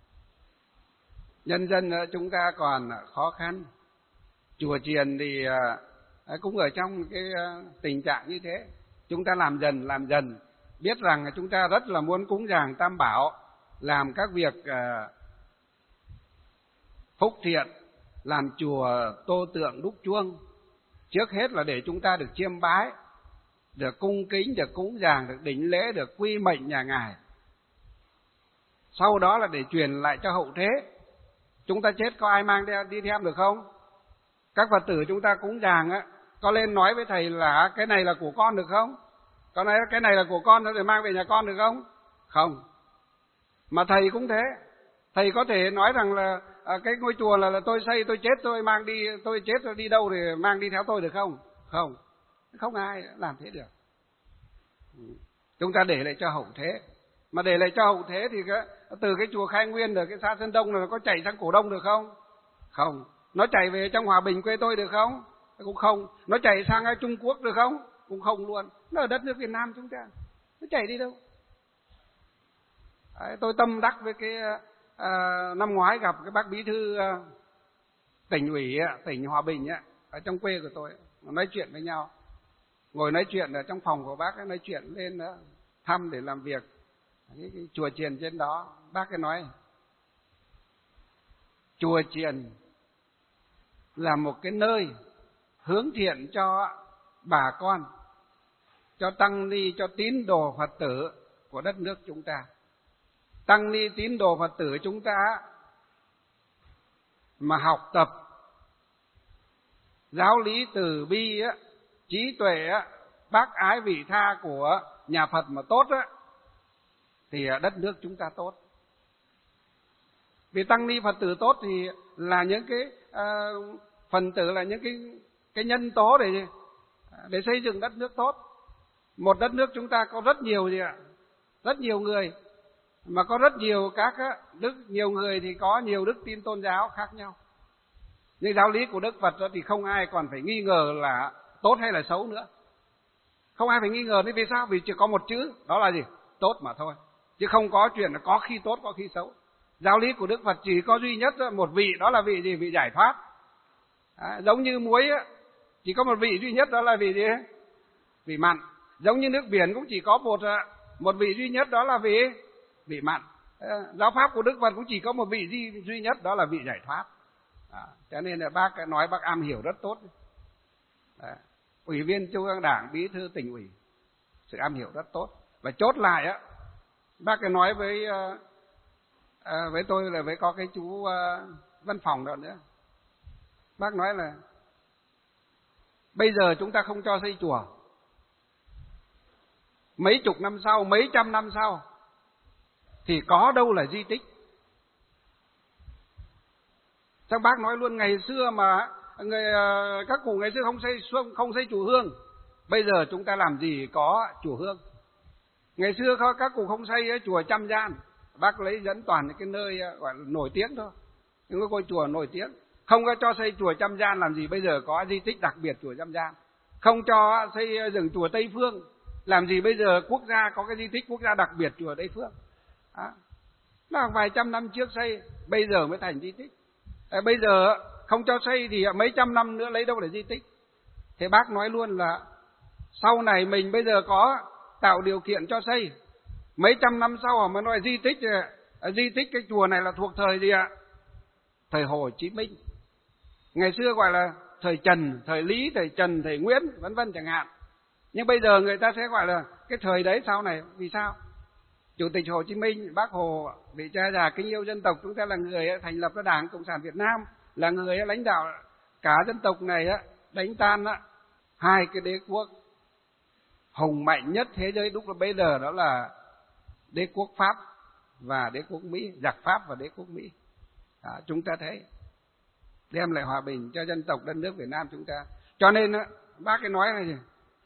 nhân dân chúng ta còn khó khăn. Chùa chiền thì cũng ở trong cái tình trạng như thế. Chúng ta làm dần làm dần, biết rằng chúng ta rất là muốn cúng dường Tam Bảo, làm các việc phúc thiện, làm chùa tô tượng đúc chuông. Trước hết là để chúng ta được chiêm bái, được cung kính, được cúng dường, được đảnh lễ, được quy mệnh nhà Ngài. Sau đó là để truyền lại cho hậu thế. Chúng ta chết có ai mang đi theo được không? Các Phật tử chúng ta cúng dường á, có lên nói với thầy là cái này là của con được không? Con nói cái này là của con rồi mang về nhà con được không? Không. Mà thầy cũng thế. Thầy có thể nói rằng là à, cái ngôi chùa là, là tôi xây, tôi chết tôi mang đi, tôi chết tôi đi đâu thì mang đi theo tôi được không? Không. Không ai làm thế được. Chúng ta để lại cho hậu thế. Mà để lại cho hậu thế thì cái, từ cái chùa Khai Nguyên ở cái xã Sơn Đông là nó có chạy sang Cổ Đông được không? Không. Nó chạy về trong Hòa Bình quê tôi được không? Cũng không. Nó chạy sang Trung Quốc được không? Cũng không luôn. Nó ở đất nước Việt Nam chúng ta. Nó chạy đi đâu? Đấy, tôi tâm đắc với cái à, năm ngoái gặp cái bác bí thư à, tỉnh ủy tỉnh Hòa Bình á, ở trong quê của tôi, nói chuyện với nhau. Ngồi nói chuyện ở trong phòng của bác ấy, nói chuyện lên đó, thăm để làm việc cái, cái chùa chiền trên đó. Bác ấy nói chùa chiền là một cái nơi hướng thiện cho bà con, cho tăng ni, cho tín đồ Phật tử của đất nước chúng ta. Tăng ni tín đồ Phật tử chúng ta mà học tập giáo lý từ bi á, trí tuệ á, bác ái vị tha của nhà Phật mà tốt á, thì đất nước chúng ta tốt. Vì tăng ni Phật tử tốt thì là những cái uh, phần tử, là những cái cái nhân tố để để xây dựng đất nước tốt. Một đất nước chúng ta có rất nhiều gì ạ? Rất nhiều người, mà có rất nhiều các đức, nhiều người thì có nhiều đức tin tôn giáo khác nhau. Nhưng giáo lý của Đức Phật đó thì không ai còn phải nghi ngờ là tốt hay là xấu nữa. Không ai phải nghi ngờ. Nên vì sao? Vì chỉ có một chữ, đó là gì? Tốt mà thôi. Chứ không có chuyện là có khi tốt, có khi xấu. Giáo lý của Đức Phật chỉ có duy nhất một vị, đó là vị gì? Vị giải thoát. À, giống như muối á, chỉ có một vị duy nhất, đó là vị gì? Vị mặn. Giống như nước biển cũng chỉ có một một vị duy nhất, đó là vị vị mặn. À, giáo pháp của Đức Phật cũng chỉ có một vị duy, duy nhất, đó là vị giải thoát. À, cho nên là bác nói bác am hiểu rất tốt. À, Ủy viên Trung ương Đảng, bí thư tỉnh ủy, sự am hiểu rất tốt. Và chốt lại á, bác nói với à, với tôi là với có cái chú à, văn phòng đó nữa. Bác nói là bây giờ chúng ta không cho xây chùa, mấy chục năm sau, mấy trăm năm sau thì có đâu là di tích. Chắc bác nói luôn, ngày xưa mà người các cụ ngày xưa không xây không xây chùa Hương, bây giờ chúng ta làm gì có chùa Hương. Ngày xưa các cụ không xây chùa Trăm Gian, bác lấy dẫn toàn cái nơi gọi là nổi tiếng thôi, những cái ngôi chùa nổi tiếng. Không có cho xây chùa Trăm Gian làm gì bây giờ có di tích đặc biệt chùa Trăm Gian. Không cho xây dựng chùa Tây Phương làm gì bây giờ quốc gia có cái di tích quốc gia đặc biệt chùa Tây Phương. Đó. Nó vài trăm năm trước xây, bây giờ mới thành di tích. À, bây giờ không cho xây thì mấy trăm năm nữa lấy đâu để di tích. Thế bác nói luôn là sau này mình bây giờ có tạo điều kiện cho xây, mấy trăm năm sau mà nói di tích, di tích cái chùa này là thuộc thời gì ạ? Thời Hồ Chí Minh. Ngày xưa gọi là thời Trần, thời Lý, thời Trần, thời Nguyễn, vân vân chẳng hạn. Nhưng bây giờ người ta sẽ gọi là cái thời đấy sau này. Vì sao? Chủ tịch Hồ Chí Minh, Bác Hồ, vị cha già kính yêu dân tộc, chúng ta là người thành lập ra Đảng Cộng sản Việt Nam, là người lãnh đạo cả dân tộc này, đánh tan hai cái đế quốc hùng mạnh nhất thế giới lúc bây giờ, đó là đế quốc Pháp và đế quốc Mỹ, giặc Pháp và đế quốc Mỹ. À, chúng ta thấy đem lại hòa bình cho dân tộc đất nước Việt Nam chúng ta. Cho nên bác ấy nói này,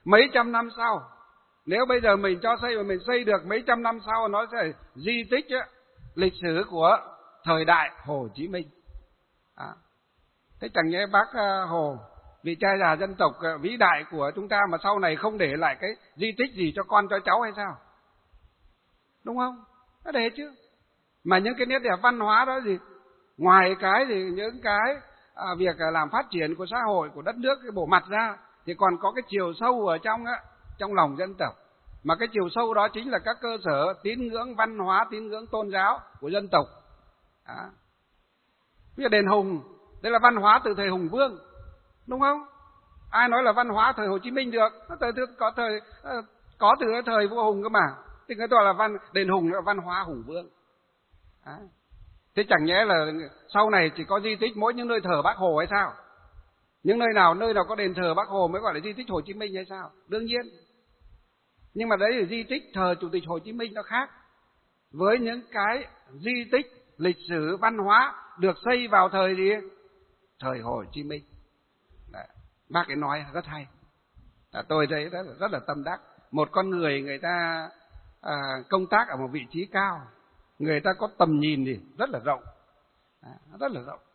mấy trăm năm sau, nếu bây giờ mình cho xây mà mình xây được mấy trăm năm sau, nó sẽ di tích á, lịch sử của thời đại Hồ Chí Minh. À, thế chẳng nhẽ bác Hồ, vị cha già dân tộc vĩ đại của chúng ta, mà sau này không để lại cái di tích gì cho con cho cháu hay sao? Đúng không? Nó để chứ. Mà những cái nét đẹp văn hóa đó gì, ngoài cái gì những cái à, việc làm phát triển của xã hội, của đất nước, cái bộ mặt ra, thì còn có cái chiều sâu ở trong á, trong lòng dân tộc. Mà cái chiều sâu đó chính là các cơ sở tín ngưỡng văn hóa, tín ngưỡng tôn giáo của dân tộc. À. Ví dụ đền Hùng, đây là văn hóa từ thời Hùng Vương, đúng không? Ai nói là văn hóa thời Hồ Chí Minh được? Nó từ, từ, có thời có từ thời vua Hùng cơ mà. Thì cái đó là văn đền Hùng là văn hóa Hùng Vương. À. Thế chẳng nhẽ là sau này chỉ có di tích mỗi những nơi thờ Bác Hồ hay sao? Những nơi nào nơi nào có đền thờ Bác Hồ mới gọi là di tích Hồ Chí Minh hay sao? Đương nhiên. Nhưng mà đấy là di tích thờ Chủ tịch Hồ Chí Minh nó khác với những cái di tích lịch sử văn hóa được xây vào thời gì? Thời Hồ Chí Minh. Đấy. Bác ấy nói rất hay. À, tôi thấy rất là, rất là tâm đắc. Một con người người ta à, công tác ở một vị trí cao, người ta có tầm nhìn thì rất là rộng, à, rất là rộng.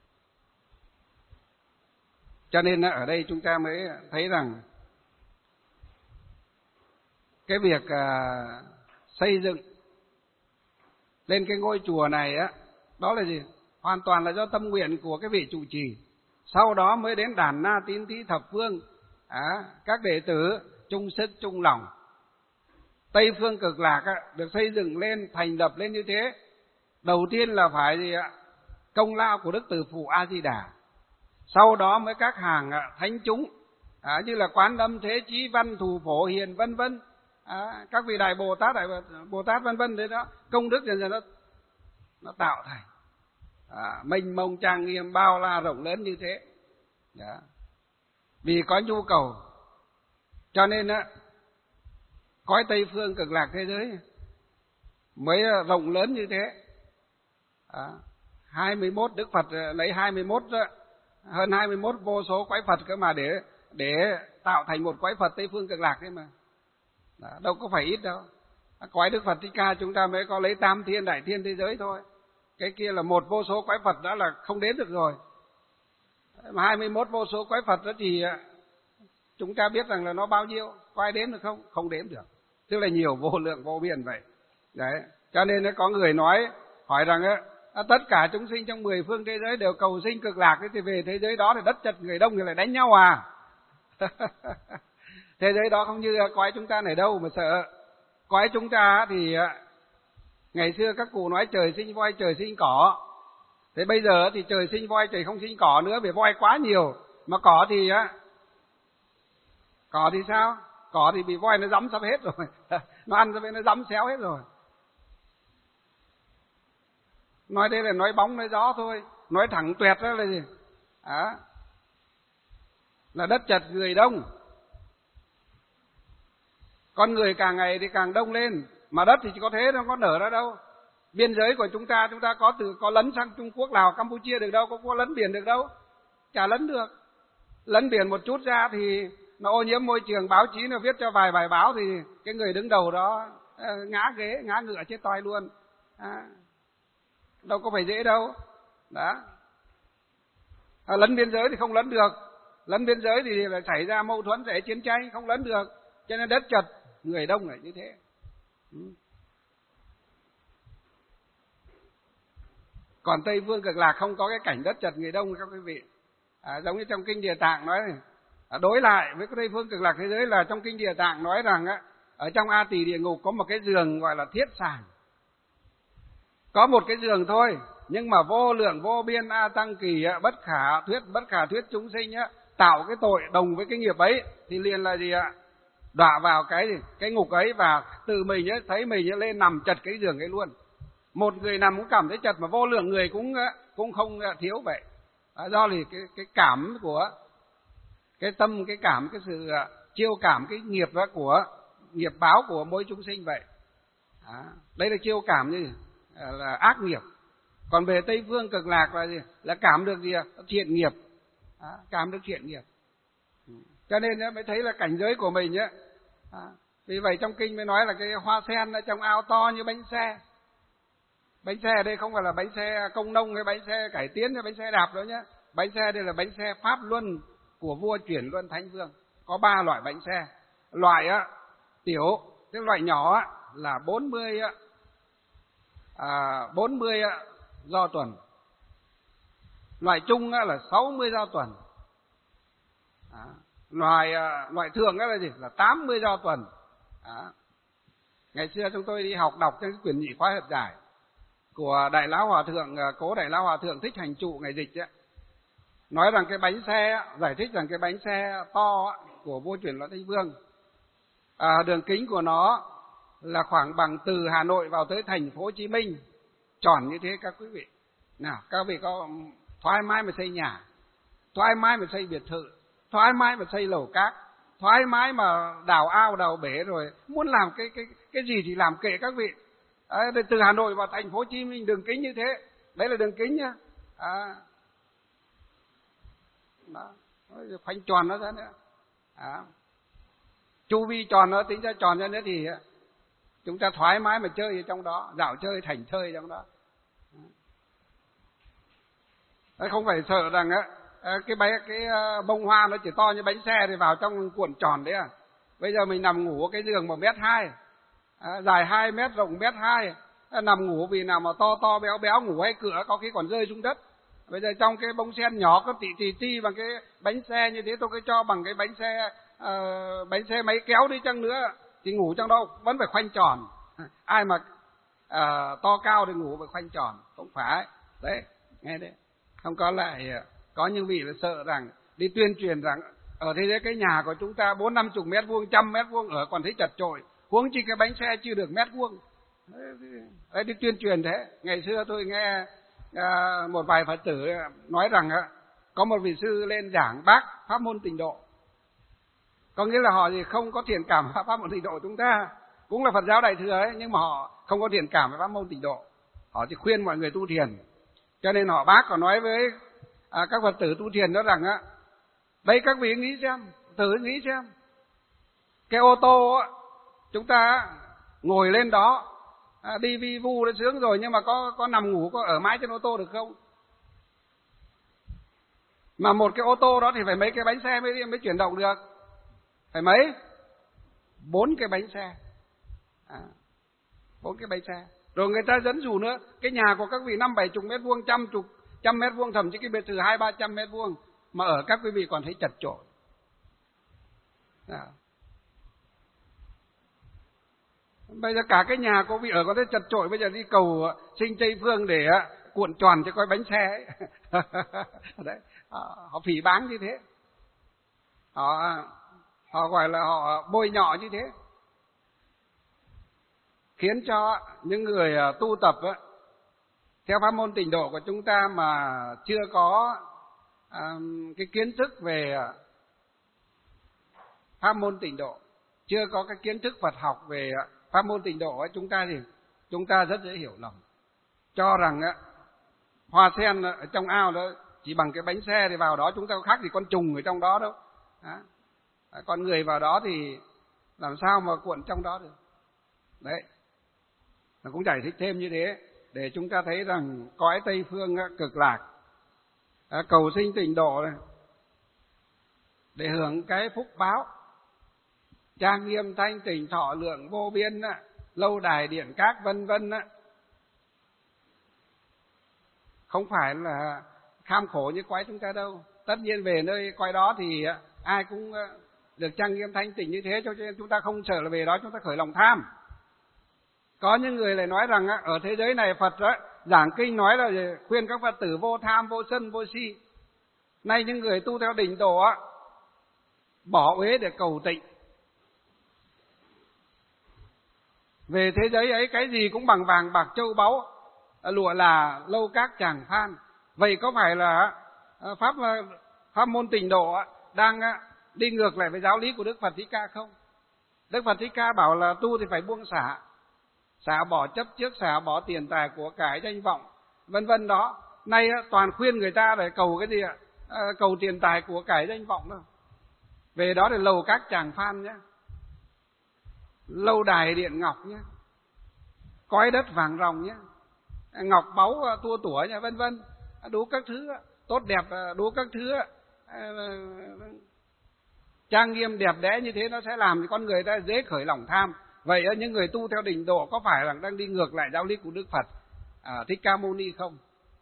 Cho nên ở đây chúng ta mới thấy rằng cái việc à, xây dựng lên cái ngôi chùa này á, đó là gì? Hoàn toàn là do tâm nguyện của cái vị trụ trì. Sau đó mới đến đàn na tín thí thập phương, à, các đệ tử chung sức chung lòng. Tây Phương Cực Lạc á, được xây dựng lên, thành lập lên như thế, đầu tiên là phải gì ạ? Công lao của Đức Từ Phụ A Di Đà. Sau đó mới các hàng à, thánh chúng, à, như là Quán Âm, Thế Chí, Văn Thù, Phổ Hiền vân vân, à, các vị đại Bồ Tát, đại Bồ Tát vân vân, đấy đó, công đức dần dần nó nó tạo thành à, mênh mông trang nghiêm bao la rộng lớn như thế. Đó. Vì có nhu cầu, cho nên á, cõi Tây Phương Cực Lạc thế giới mới rộng lớn như thế. À, hai mươi mốt Đức Phật lấy hai mươi mốt đó, hơn hai mươi mốt vô số quái Phật cơ mà để để tạo thành một quái Phật Tây Phương Cực Lạc thế mà. Đó, đâu có phải ít đâu. Quái Đức Phật Thích Ca chúng ta mới có lấy tam thiên đại thiên thế giới thôi. Cái kia là một vô số quái Phật, đã là không đếm được rồi. Mà hai mươi mốt vô số quái Phật đó thì chúng ta biết rằng là nó bao nhiêu, có ai đếm được không? Không đếm được. Tức là nhiều vô lượng vô biên vậy. Đấy. Cho nên có người nói, hỏi rằng á, tất cả chúng sinh trong mười phương thế giới đều cầu sinh cực lạc, thì về thế giới đó thì đất chật người đông thì lại đánh nhau à? Thế giới đó không như cõi chúng ta này đâu mà sợ. Cõi chúng ta thì ngày xưa các cụ nói trời sinh voi trời sinh cỏ. Thế bây giờ thì trời sinh voi trời không sinh cỏ nữa, vì voi quá nhiều. Mà cỏ thì á, cỏ thì sao? Cỏ thì bị voi nó giẫm sắp hết rồi. Nó ăn rồi nó giẫm xéo hết rồi. Nói đây là nói bóng nói gió thôi. Nói thẳng tuẹt đó là gì? À, là đất chật người đông. Con người càng ngày thì càng đông lên, mà đất thì chỉ có thế, nó có nở ra đâu. Biên giới của chúng ta, chúng ta có từ có lấn sang Trung Quốc, Lào, Campuchia được đâu, có, có lấn biển được đâu, chả lấn được. Lấn biển một chút ra thì nó ô nhiễm môi trường, báo chí nó viết cho vài bài báo thì cái người đứng đầu đó ngã ghế, ngã ngựa chết toi luôn. À, đâu có phải dễ đâu. Đó. À, lấn biên giới thì không lấn được, lấn biên giới thì là xảy ra mâu thuẫn, xảy chiến tranh, không lấn được. Cho nên đất chật người đông là như thế. Ừ. Còn Tây Phương Cực Lạc không có cái cảnh đất chật người đông các quý vị. À, giống như trong Kinh Địa Tạng nói, à, đối lại với cái Tây Phương Cực Lạc thế giới là trong Kinh Địa Tạng nói rằng á, ở trong A Tỳ địa ngục có một cái giường gọi là thiết sàng. Có một cái giường thôi, nhưng mà vô lượng vô biên A Tăng Kỳ á, bất khả thuyết bất khả thuyết chúng sinh á, tạo cái tội đồng với cái nghiệp ấy thì liền là gì ạ? Đọa vào cái gì? Cái ngục ấy, và tự mình ấy, thấy mình ấy lên nằm chật cái giường ấy luôn. Một người nằm cũng cảm thấy chật, mà vô lượng người cũng cũng không thiếu vậy. À, do thì cái cái cảm của cái tâm, cái cảm, cái sự chiêu cảm, cái nghiệp đó của nghiệp báo của mỗi chúng sinh vậy. À, đây là chiêu cảm như là ác nghiệp. Còn về Tây Phương Cực Lạc là gì? Là cảm được gì? Thiện nghiệp. À, cảm được thiện nghiệp. Cho nên mới thấy là cảnh giới của mình á. À, vì vậy trong kinh mới nói là cái hoa sen ở trong ao to như bánh xe. Bánh xe đây không phải là bánh xe công nông hay bánh xe cải tiến hay bánh xe đạp đâu nhá. Bánh xe đây là bánh xe pháp luân của vua chuyển luân thánh vương. Có ba loại bánh xe. Loại á, tiểu, cái loại nhỏ á, là bốn mươi á, à, bốn mươi á, do tuần. Loại trung á, là sáu mươi do tuần. À, loại à, loại thường á là gì? Là tám mươi do tuần. À, ngày xưa chúng tôi đi học đọc trên cái quyển nhị khóa hợp giải của Đại Lão Hòa Thượng, Cố Đại Lão Hòa Thượng Thích Hành Trụ ngày dịch ấy, nói rằng cái bánh xe, giải thích rằng cái bánh xe to của vua chuyển luân thánh vương, à, đường kính của nó là khoảng bằng từ Hà Nội vào tới thành phố Hồ Chí Minh, tròn như thế các quý vị. Nào, các vị có thoải mái mà xây nhà, thoải mái mà xây biệt thự, thoải mái mà xây lầu cát, thoải mái mà đào ao đào bể, rồi muốn làm cái cái cái gì thì làm kệ các vị. À, từ Hà Nội vào thành phố Hồ Chí Minh đường kính như thế, đấy là đường kính nhá. À, đó, khoanh tròn nó ra nữa. À, chu vi tròn nó tính ra tròn ra nữa thì chúng ta thoải mái mà chơi ở trong đó, dạo chơi thành thơi trong đó. Đấy, không phải sợ rằng á cái bánh cái bông hoa nó chỉ to như bánh xe thì vào trong cuộn tròn đấy à. Bây giờ mình nằm ngủ cái giường một mét hai, à, dài hai mét rộng mét hai, à, nằm ngủ vì nào mà to to béo béo ngủ hay cửa có khi còn rơi xuống đất. Bây giờ trong cái bông sen nhỏ có tỉ tỉ ti bằng cái bánh xe như thế, tôi cứ cho bằng cái bánh xe uh, bánh xe máy kéo đi chăng nữa thì ngủ trong đó vẫn phải khoanh tròn. Ai mà uh, to cao thì ngủ phải khoanh tròn, không phải. Đấy, nghe đấy. Không có lại có những vị là sợ rằng đi tuyên truyền rằng ở thế giới cái nhà của chúng ta bốn năm chục mét vuông, trăm mét vuông ở còn thấy chật chội, huống chi cái bánh xe chưa được mét vuông. Đấy, đi tuyên truyền thế. Ngày xưa tôi nghe à, một vài Phật tử nói rằng á, có một vị sư lên giảng bác pháp môn tịnh độ, có nghĩa là họ thì không có thiện cảm với pháp môn tịnh độ chúng ta, cũng là Phật giáo Đại thừa ấy, nhưng mà họ không có thiện cảm với pháp môn tịnh độ, họ chỉ khuyên mọi người tu thiền. Cho nên họ bác còn nói với à, các Phật tử tu thiền đó rằng á, đây các vị nghĩ xem, thử nghĩ xem, cái ô tô á, chúng ta ngồi lên đó à, đi vi vu đã sướng rồi, nhưng mà có có nằm ngủ, có ở mãi trên ô tô được không? Mà một cái ô tô đó thì phải mấy cái bánh xe mới mới chuyển động được, phải mấy bốn cái bánh xe, à, bốn cái bánh xe. Rồi người ta dẫn dụ nữa, cái nhà của các vị năm bảy chục mét vuông, trăm chục trăm mét vuông, thậm chí cái biệt thự hai ba trăm mét vuông mà ở các quý vị còn thấy chật chội. À, bây giờ cả cái nhà của vị ở có thấy chật chội, bây giờ đi cầu Sinh Tây Phương để cuộn tròn cho coi bánh xe ấy. Đấy, họ phỉ báng như thế, họ họ gọi là họ bôi nhọ như thế, khiến cho những người tu tập á, theo pháp môn tịnh độ của chúng ta mà chưa có um, cái kiến thức về pháp môn tịnh độ, chưa có cái kiến thức Phật học về pháp môn tịnh độ ấy, chúng ta thì chúng ta rất dễ hiểu lầm, cho rằng á, hoa sen ở trong ao đó chỉ bằng cái bánh xe thì vào đó chúng ta có khác gì con trùng ở trong đó đâu. Đó. Con người vào đó thì làm sao mà cuộn trong đó được. Đấy, nó cũng giải thích thêm như thế để chúng ta thấy rằng cõi Tây Phương cực lạc, cầu sinh tịnh độ này, để hưởng cái phúc báo trang nghiêm thanh tịnh thọ lượng vô biên, lâu đài điện các vân vân, không phải là kham khổ như cõi chúng ta đâu. Tất nhiên về nơi cõi đó thì ai cũng được trang nghiêm thanh tịnh như thế, cho nên chúng ta không sợ là về đó chúng ta khởi lòng tham. Có những người lại nói rằng ở thế giới này Phật đó, giảng kinh nói là khuyên các Phật tử vô tham, vô sân, vô si. Nay những người tu theo đỉnh độ á, bỏ uế để cầu tịnh. Về thế giới ấy cái gì cũng bằng vàng bạc châu báu, lụa là lâu các chàng phan. Vậy có phải là pháp pháp môn tịnh độ đang đi ngược lại với giáo lý của Đức Phật Thích Ca không? Đức Phật Thích Ca bảo là tu thì phải buông xả, xả bỏ chấp trước, xả bỏ tiền tài của cải danh vọng vân vân đó. Nay toàn khuyên người ta để cầu cái gì ạ? À, cầu tiền tài của cải danh vọng đâu. Về đó thì lầu các tràng phan nhé, lâu đài điện ngọc nhé, cõi đất vàng ròng nhé, ngọc báu tua tủa nhé, vân vân, đủ các thứ tốt đẹp, đủ các thứ trang nghiêm đẹp đẽ như thế, nó sẽ làm cho con người ta dễ khởi lòng tham. Vậy những người tu theo đỉnh độ có phải là đang đi ngược lại giáo lý của Đức Phật à, Thích Ca Mâu Ni không?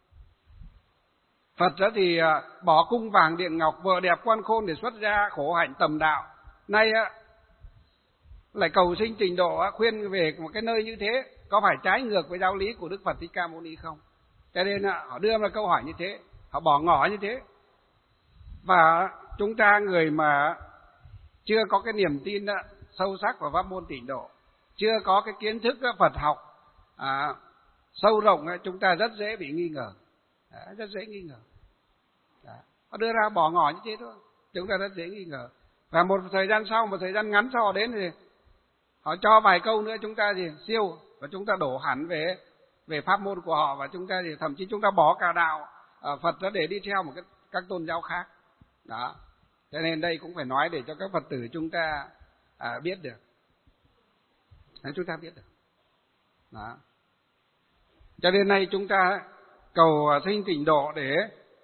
Phật đó thì bỏ cung vàng điện ngọc, vợ đẹp quan khôn để xuất gia khổ hạnh tầm đạo. Nay lại cầu sinh trình độ, khuyên về một cái nơi như thế, có phải trái ngược với giáo lý của Đức Phật Thích Ca Mâu Ni không? Cho nên họ đưa ra câu hỏi như thế, họ bỏ ngỏ như thế. Và chúng ta người mà chưa có cái niềm tin sâu sắc vào pháp môn tịnh độ, chưa có cái kiến thức Phật học à, sâu rộng, chúng ta rất dễ bị nghi ngờ, à, rất dễ nghi ngờ. Đó. Họ đưa ra bỏ ngỏ như thế thôi, chúng ta rất dễ nghi ngờ. Và một thời gian sau, một thời gian ngắn sau đến thì họ cho vài câu nữa chúng ta thì siêu, và chúng ta đổ hẳn về về pháp môn của họ, và chúng ta thì thậm chí chúng ta bỏ cả đạo uh, Phật đó để đi theo một cái các tôn giáo khác. Đó. Cho nên đây cũng phải nói để cho các Phật tử chúng ta à, biết được. Đấy, chúng ta biết được. Đó. Cho nên nay chúng ta cầu sinh tịnh độ để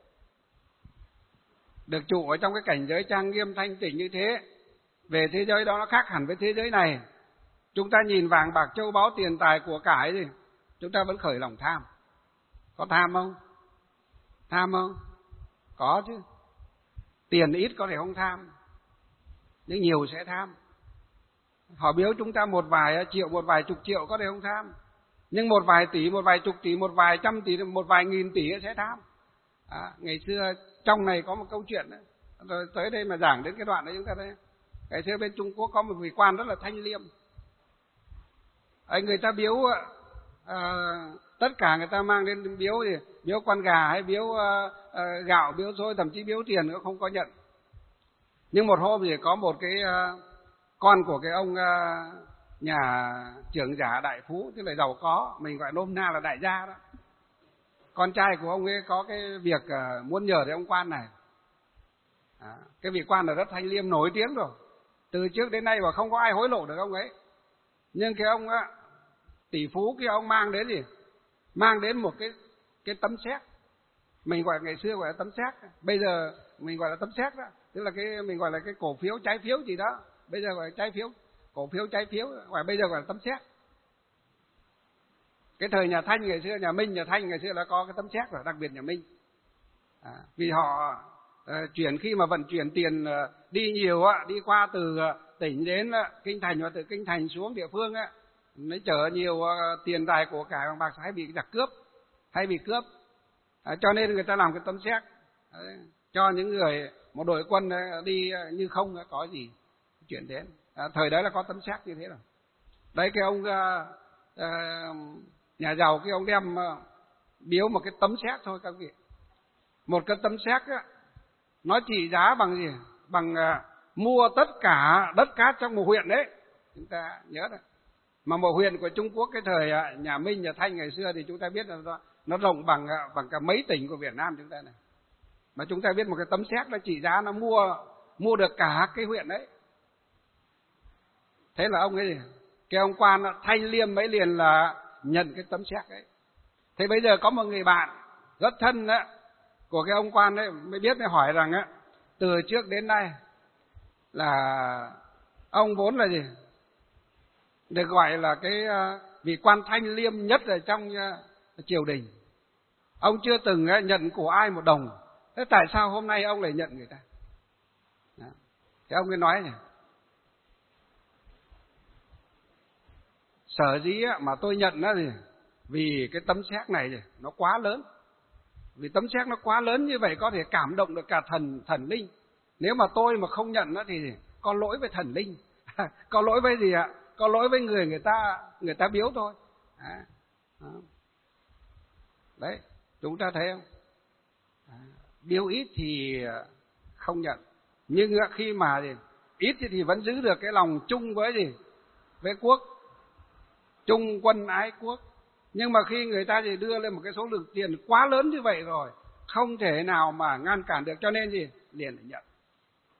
được trụ ở trong cái cảnh giới trang nghiêm thanh tịnh như thế. Về thế giới đó nó khác hẳn với thế giới này. Chúng ta nhìn vàng bạc châu báu tiền tài của cải thì chúng ta vẫn khởi lòng tham. Có tham không? Tham không? Có chứ. Tiền ít có thể không tham, nhưng nhiều sẽ tham. Họ biếu chúng ta một vài triệu, một vài chục triệu có thể không tham, nhưng một vài tỷ, một vài chục tỷ, một vài trăm tỷ, một vài nghìn tỷ sẽ tham. À, ngày xưa trong này có một câu chuyện đấy, rồi tới đây mà giảng đến cái đoạn đấy chúng ta thấy. Ngày xưa bên Trung Quốc có một vị quan rất là thanh liêm. Ấy, người ta biếu à, tất cả người ta mang đến biếu thì biếu con gà hay biếu uh, uh, gạo, biếu xôi, thậm chí biếu tiền nữa không có nhận. Nhưng một hôm thì có một cái uh, con của cái ông uh, nhà trưởng giả đại phú, tức là giàu có, mình gọi nôm na là đại gia đó. Con trai của ông ấy có cái việc uh, muốn nhờ đến ông quan này. À, cái vị quan là rất thanh liêm, nổi tiếng rồi. Từ trước đến nay mà không có ai hối lộ được ông ấy. Nhưng cái ông uh, tỷ phú kia ông mang đến gì? Mang đến một cái cái tấm séc, mình gọi ngày xưa gọi là tấm séc, bây giờ mình gọi là tấm séc đó, tức là cái mình gọi là cái cổ phiếu trái phiếu gì đó, bây giờ gọi là trái phiếu, cổ phiếu trái phiếu, gọi bây giờ gọi là tấm séc. Cái thời nhà Thanh ngày xưa, nhà Minh, nhà Thanh ngày xưa đã có cái tấm séc rồi, đặc biệt nhà Minh, à, vì họ uh, chuyển khi mà vận chuyển tiền uh, đi nhiều á, đi qua từ uh, tỉnh đến uh, kinh thành và từ kinh thành xuống địa phương á, nó chở nhiều uh, tiền tài của cải bằng bạc hay bị giặc cướp, hay bị cướp, à, cho nên người ta làm cái tấm séc cho những người một đội quân uh, đi uh, như không uh, có gì chuyển đến. À, thời đấy là có tấm séc như thế rồi. Đấy, cái ông uh, uh, nhà giàu, cái ông đem uh, biếu một cái tấm séc thôi các vị. Một cái tấm séc á, nó trị giá bằng gì? Bằng uh, mua tất cả đất cát trong một huyện đấy. Chúng ta nhớ đấy. Mà một huyện của Trung Quốc cái thời nhà Minh, nhà Thanh ngày xưa thì chúng ta biết là nó, nó rộng bằng bằng cả mấy tỉnh của Việt Nam chúng ta này. Mà chúng ta biết một cái tấm séc nó trị giá nó mua mua được cả cái huyện đấy. Thế là ông ấy, cái ông quan thanh liêm mấy liền là nhận cái tấm séc ấy. Thế bây giờ có một người bạn rất thân đó, của cái ông quan đấy mới biết, mới hỏi rằng á, từ trước đến nay là ông vốn là gì? Được gọi là cái vị quan thanh liêm nhất ở trong triều đình. Ông chưa từng nhận của ai một đồng. Thế tại sao hôm nay ông lại nhận người ta? Đó. Thế ông ấy nói này, sở dĩ mà tôi nhận nó thì vì cái tấm séc này thì nó quá lớn. Vì tấm séc nó quá lớn như vậy có thể cảm động được cả thần thần linh. Nếu mà tôi mà không nhận nó thì có lỗi với thần linh. Có lỗi với gì ạ? Có lỗi với người người ta người ta biếu thôi. À, đó. Đấy, chúng ta thấy không? À, biếu ít thì không nhận, nhưng khi mà thì ít thì vẫn giữ được cái lòng chung với gì? Với quốc, chung quân ái quốc. Nhưng mà khi người ta thì đưa lên một cái số lượng tiền quá lớn như vậy rồi, không thể nào mà ngăn cản được, cho nên gì? Liền nhận.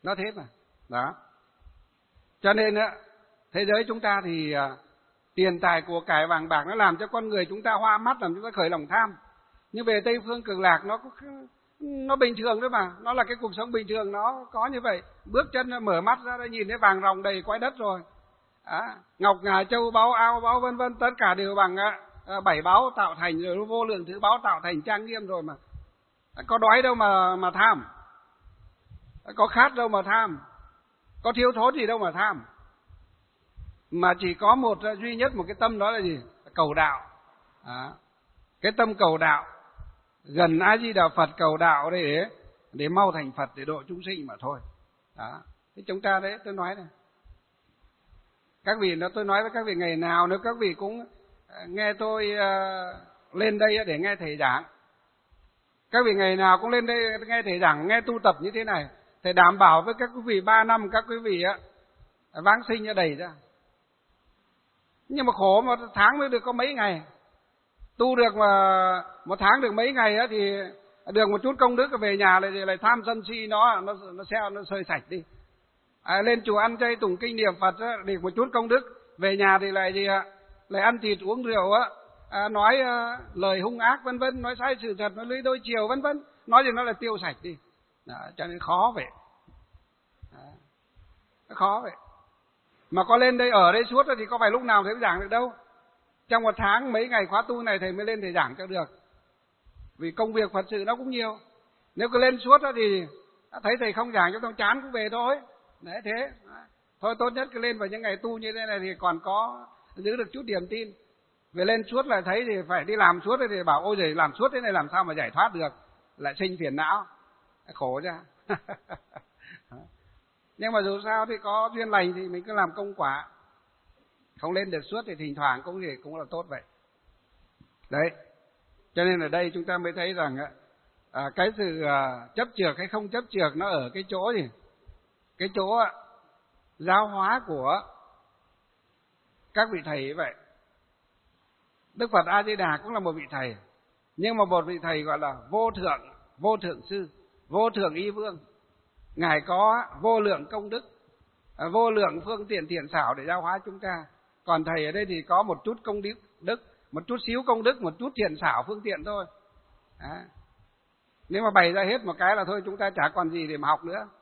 Nó thế mà. Đó. Cho nên á, thế giới chúng ta thì uh, tiền tài của cải vàng bạc nó làm cho con người chúng ta hoa mắt, làm chúng ta khởi lòng tham. Nhưng về Tây phương Cực Lạc nó nó bình thường thôi mà, nó là cái cuộc sống bình thường, nó có như vậy. Bước chân mở mắt ra đã nhìn thấy vàng ròng đầy quái đất rồi. À, ngọc ngà châu báu ao báu vân vân, tất cả đều bằng uh, bảy báu tạo thành, rồi vô lượng thứ báu tạo thành trang nghiêm rồi mà. Có đói đâu mà mà tham, có khát đâu mà tham, có thiếu thốn gì đâu mà tham, mà chỉ có một duy nhất một cái tâm, đó là gì? Cầu đạo. À, cái tâm cầu đạo, gần A Di Đà Phật, cầu đạo để để mau thành Phật, để độ chúng sinh mà thôi. Đó. Thế chúng ta đấy, tôi nói này, các vị, nó tôi nói với các vị, ngày nào nếu các vị cũng nghe tôi uh, lên đây để nghe thầy giảng, các vị ngày nào cũng lên đây nghe thầy giảng, nghe tu tập như thế này, thầy đảm bảo với các quý vị ba năm các quý vị á vãng sinh cho đầy ra. Nhưng mà khổ, một tháng mới được có mấy ngày, tu được mà một tháng được mấy ngày á thì được một chút công đức, về nhà lại lại tham sân si nó nó nó xeo nó sơi sạch đi. À, lên chùa ăn chay tụng kinh niệm Phật á, được một chút công đức, về nhà thì lại gì ạ? Lại ăn thịt uống rượu á, à, nói à, lời hung ác vân vân, nói sai sự thật, nói lưỡi đôi chiều vân vân, nói gì nó là tiêu sạch đi. Đó, cho nên khó vậy. Đó, khó vậy. Mà có lên đây ở đây suốt thì có phải lúc nào thầy giảng được đâu. Trong một tháng mấy ngày khóa tu này thầy mới lên thầy giảng cho được. Vì công việc Phật sự nó cũng nhiều. Nếu cứ lên suốt thì thấy thầy không giảng cho tôi chán cũng về thôi. Đấy thế. Thôi tốt nhất cứ lên vào những ngày tu như thế này thì còn có giữ được chút niềm tin. Về lên suốt là thấy thì phải đi làm suốt thì bảo ôi giời, làm suốt thế này làm sao mà giải thoát được, lại sinh phiền não, khổ ra. Nhưng mà dù sao thì có duyên lành thì mình cứ làm công quả, không lên được suốt thì thỉnh thoảng cũng thì cũng là tốt vậy. Đấy, cho nên ở đây chúng ta mới thấy rằng à, cái sự à, chấp chược hay không chấp chược nó ở cái chỗ gì, cái chỗ à, giáo hóa của các vị thầy như vậy. Đức Phật A Di Đà cũng là một vị thầy, nhưng mà một vị thầy gọi là vô thượng, vô thượng sư, vô thượng y vương. Ngài có vô lượng công đức, vô lượng phương tiện thiện xảo để giáo hóa chúng ta. Còn thầy ở đây thì có một chút công đức, một chút xíu công đức, một chút thiện xảo phương tiện thôi. Đó. Nếu mà bày ra hết một cái là thôi chúng ta chả còn gì để mà học nữa.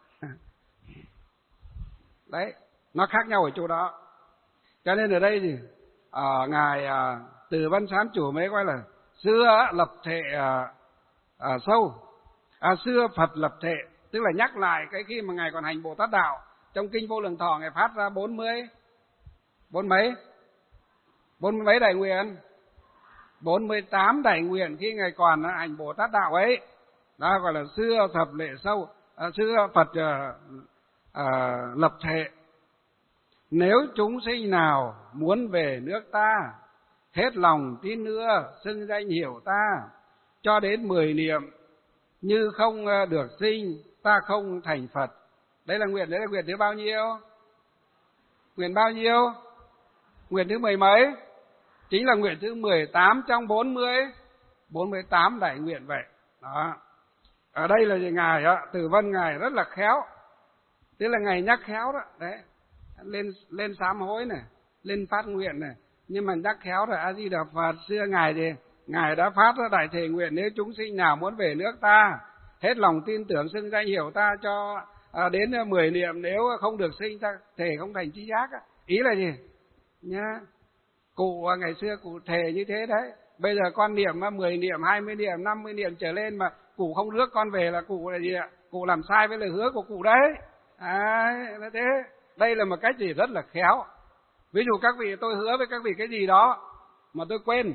Đấy, nó khác nhau ở chỗ đó. Cho nên ở đây thì à, Ngài à, Từ Văn Sám Chủ mới gọi là xưa lập thệ à, à, sâu, à, xưa Phật lập thệ, tức là nhắc lại cái khi mà Ngài còn hành Bồ Tát Đạo. Trong Kinh Vô Lượng Thọ Ngài phát ra bốn mươi, bốn mấy, bốn mấy đại nguyện, bốn mươi tám đại nguyện khi Ngài còn hành Bồ Tát Đạo ấy. Đó gọi là xưa thập lệ sâu, à, xưa Phật à, à, lập thệ. Nếu chúng sinh nào muốn về nước ta, hết lòng tin nữa, xưng danh hiệu ta, cho đến mười niệm, như không được sinh, ta không thành Phật. Đây là nguyện, đấy là nguyện thứ bao nhiêu? Nguyện bao nhiêu? Nguyện thứ mười mấy? Chính là nguyện thứ mười tám trong bốn mươi, bốn mươi tám đại nguyện vậy. Đó. Ở đây là gì? Ngài đó, Từ Vân Ngài rất là khéo. Tức là Ngài nhắc khéo đó. Đấy. Lên lên sám hối này, lên phát nguyện này. Nhưng mà nhắc khéo rồi A Di Đà Phật xưa Ngài thì Ngài đã phát ra đại thề nguyện, nếu chúng sinh nào muốn về nước ta, hết lòng tin tưởng xưng danh hiệu ta, cho à, đến mười niệm, nếu không được sinh ta thề không thành trí giác. Ý là gì? Nhá. Cụ ngày xưa cụ thề như thế đấy. Bây giờ con niệm mười niệm, hai mươi niệm, năm mươi niệm trở lên mà cụ không rước con về là cụ là gì ạ? Cụ làm sai với lời hứa của cụ đấy. À, là thế. Đây là một cách gì rất là khéo. Ví dụ các vị, tôi hứa với các vị cái gì đó mà tôi quên.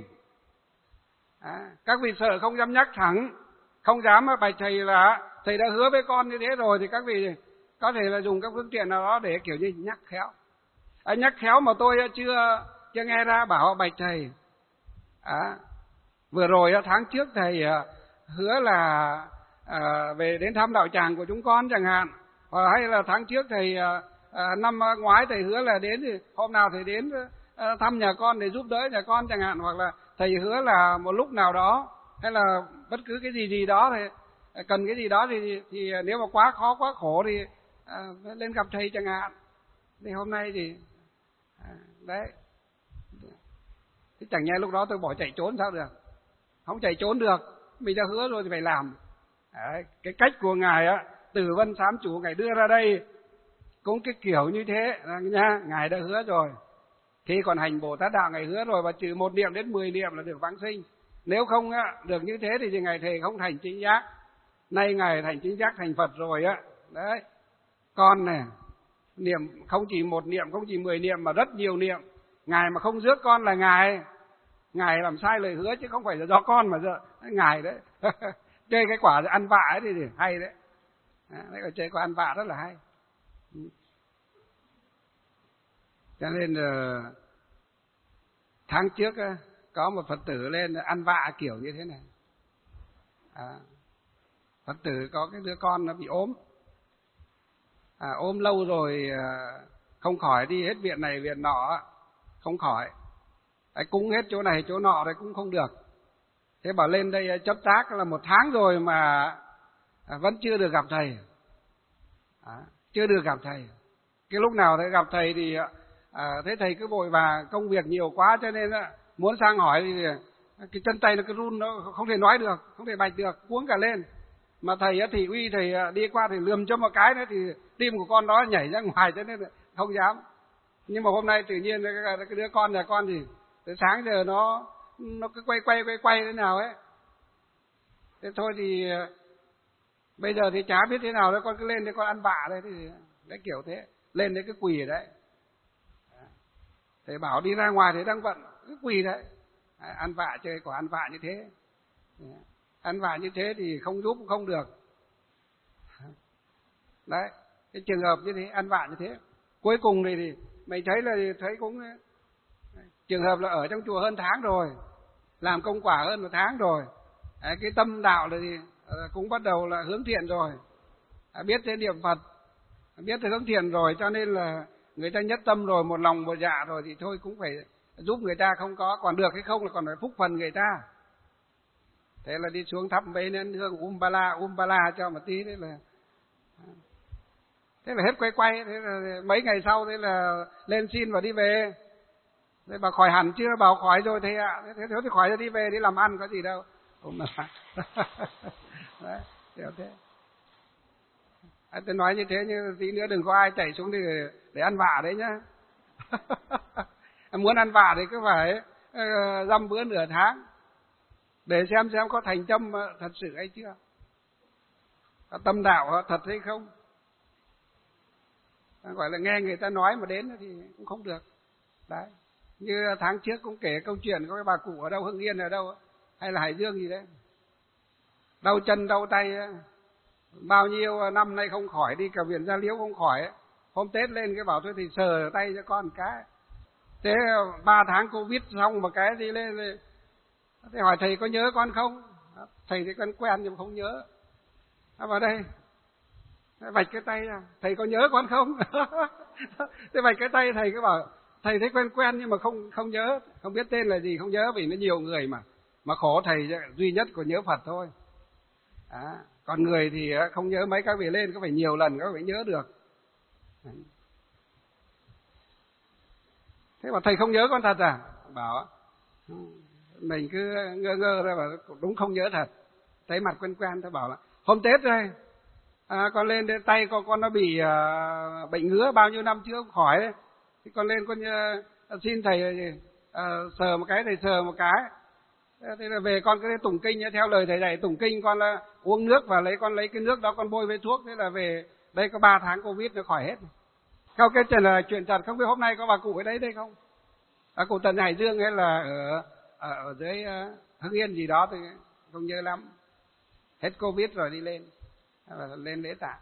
À, các vị sợ không dám nhắc thẳng, không dám bạch thầy là thầy đã hứa với con như thế rồi, thì các vị có thể là dùng các phương tiện nào đó để kiểu như nhắc khéo. À, nhắc khéo mà tôi chưa chưa nghe ra bảo bạch thầy. À, vừa rồi tháng trước thầy hứa là à, về đến thăm đạo tràng của chúng con chẳng hạn, hoặc hay là tháng trước thầy à, năm ngoái thầy hứa là đến thì hôm nào thầy đến à, thăm nhà con để giúp đỡ nhà con chẳng hạn, hoặc là thầy hứa là một lúc nào đó, hay là bất cứ cái gì gì đó thì cần cái gì đó thì thì nếu mà quá khó quá khổ thì à, lên gặp thầy chẳng hạn. Thì hôm nay thì à, đấy, thế chẳng nhẽ lúc đó tôi bỏ chạy trốn sao được? Không chạy trốn được, mình đã hứa rồi thì phải làm. Đấy, cái cách của ngài á, Từ Vân Sám Chủ ngài đưa ra đây cũng cái kiểu như thế nha, ngài đã hứa rồi. Khi còn hành Bồ Tát đạo ngài hứa rồi, và trừ một niệm đến mười niệm là được vãng sinh. Nếu không á, được như thế thì ngài thề không thành chính giác. Nay ngài thành chính giác, thành Phật rồi á. Đấy, con này niệm không chỉ một niệm, không chỉ mười niệm mà rất nhiều niệm. Ngài mà không rước con là ngài ngài làm sai lời hứa, chứ không phải là do con mà do ngài đấy. Chơi cái quả ăn vạ ấy thì, thì hay đấy. Đấy, còn chơi quả ăn vạ rất là hay. Cho nên uh, tháng trước uh, có một Phật tử lên ăn vạ kiểu như thế này. À, Phật tử có cái đứa con nó bị ốm, à, ốm lâu rồi uh, không khỏi, đi hết viện này viện nọ không khỏi. Đấy, cúng hết chỗ này chỗ nọ đấy cũng không được. Thế bảo lên đây chấp tác là một tháng rồi mà à, vẫn chưa được gặp thầy. À, chưa được gặp thầy. Cái lúc nào thấy gặp thầy thì à, thấy thầy cứ vội vàng công việc nhiều quá, cho nên à, muốn sang hỏi thì cái chân tay nó cứ run, nó không thể nói được, không thể bạch được, cuống cả lên. Mà thầy thì uy, thầy đi qua thì lườm cho một cái nữa thì tim của con đó nhảy ra ngoài, cho nên không dám. Nhưng mà hôm nay tự nhiên cái đứa con nhà con thì từ sáng giờ nó nó cứ quay quay quay quay thế nào ấy. Thế thôi thì bây giờ thì chả biết thế nào nữa, con cứ lên để con ăn vạ đây thì đấy, kiểu thế. Lên đấy cứ quỳ ở đấy. Thầy bảo đi ra ngoài thì đang bận, cứ quỳ đấy. Ăn vạ, chơi quả ăn vạ như thế. Ăn vạ như thế thì không giúp cũng không được. Đấy, cái trường hợp như thế, ăn vạ như thế. Cuối cùng thì, thì mày thấy là thấy cũng trường hợp là ở trong chùa hơn tháng rồi, làm công quả hơn một tháng rồi. Đấy, cái tâm đạo là thì cũng bắt đầu là hướng thiện rồi, biết đến niệm Phật, biết đến hướng thiện rồi, cho nên là người ta nhất tâm rồi, một lòng một dạ rồi thì thôi cũng phải giúp người ta, không có còn được hay không là còn phải phúc phần người ta. Thế là đi xuống thắp mấy nén hương umbala umbala cho một tí, thế là thế là hết quay quay. Thế là mấy ngày sau thế là lên xin và đi về. Thế bà khỏi hẳn chưa? Bảo khỏi rồi thầy ạ. Thế thế thì khỏi rồi, đi về đi làm ăn có gì đâu. Đấy, kiểu thế. À, tôi nói như thế nhưng tí nữa đừng có ai chạy xuống để, để ăn vạ đấy nhá. Muốn ăn vạ thì cứ phải uh, dăm bữa nửa tháng để xem xem có thành tâm thật sự hay chưa, có tâm đạo thật hay không. Gọi là nghe người ta nói mà đến thì cũng không được. Đấy, như tháng trước cũng kể câu chuyện có cái bà cụ ở đâu, Hưng Yên ở đâu hay là Hải Dương gì đấy, đau chân đau tay bao nhiêu năm nay không khỏi, đi cả viện Gia Liễu không khỏi. Hôm Tết lên cái bảo thôi thì sờ tay cho con cái. Thế ba tháng Covid xong một cái đi lên, lên thế hỏi thầy có nhớ con không? Thầy thì quen quen nhưng mà không nhớ. Nó vào đây vạch cái tay ra, thầy có nhớ con không? Thế vạch cái tay, thầy cứ bảo thầy thấy quen quen nhưng mà không không nhớ, không biết tên là gì, không nhớ vì nó nhiều người mà mà khổ thầy duy nhất có nhớ Phật thôi. À, còn người thì không nhớ mấy, các vị lên có phải nhiều lần các vị nhớ được. Thế mà thầy không nhớ con thật à? Bảo mình cứ ngơ ngơ ra, bảo đúng không nhớ thật, thấy mặt quen quen. Tôi bảo là hôm Tết đây à, con lên đến tay con con nó bị uh, bệnh ngứa bao nhiêu năm trước không khỏi đấy. Thì con lên con uh, xin thầy uh, sờ một cái, thầy sờ một cái. Thế là về con cứ tụng kinh, theo lời thầy dạy tụng kinh, con là uống nước và lấy con lấy cái nước đó con bôi với thuốc. Thế là về đây có ba tháng Covid nó khỏi hết. Theo cái chuyện là chuyện thật, không biết hôm nay có bà cụ ở đấy đây không? À, cụ Tần Hải Dương hay là ở ở, ở dưới uh, Hưng Yên gì đó thì không nhớ lắm. Hết Covid rồi đi lên, lên lễ tạ.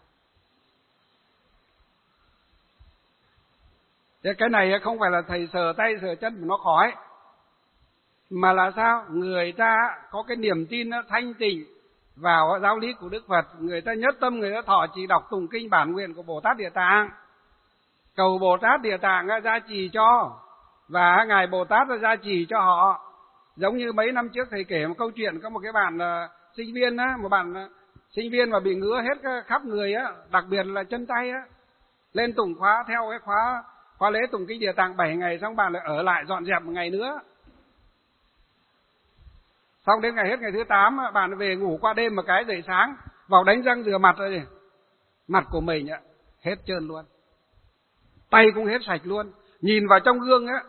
Thế cái này không phải là thầy sờ tay sờ chân mà nó khỏi, mà là sao? Người ta có cái niềm tin nó thanh tịnh vào giáo lý của Đức Phật, người ta nhất tâm, người ta thọ trì đọc tụng kinh bản nguyện của Bồ Tát Địa Tạng, cầu Bồ Tát Địa Tạng gia trì cho, và ngài Bồ Tát gia trì cho họ. Giống như mấy năm trước thầy kể một câu chuyện, có một cái bạn uh, sinh viên á, một bạn uh, sinh viên mà bị ngứa hết khắp người á, đặc biệt là chân tay á. lên tùng khóa theo cái khóa khóa lễ tùng kinh Địa Tạng bảy ngày, xong bạn lại ở lại dọn dẹp một ngày nữa. Xong đến ngày hết ngày thứ tám bạn về ngủ qua đêm một cái, dậy sáng vào đánh răng rửa mặt rồi, mặt của mình hết trơn luôn, tay cũng hết sạch luôn. Nhìn vào trong gương á,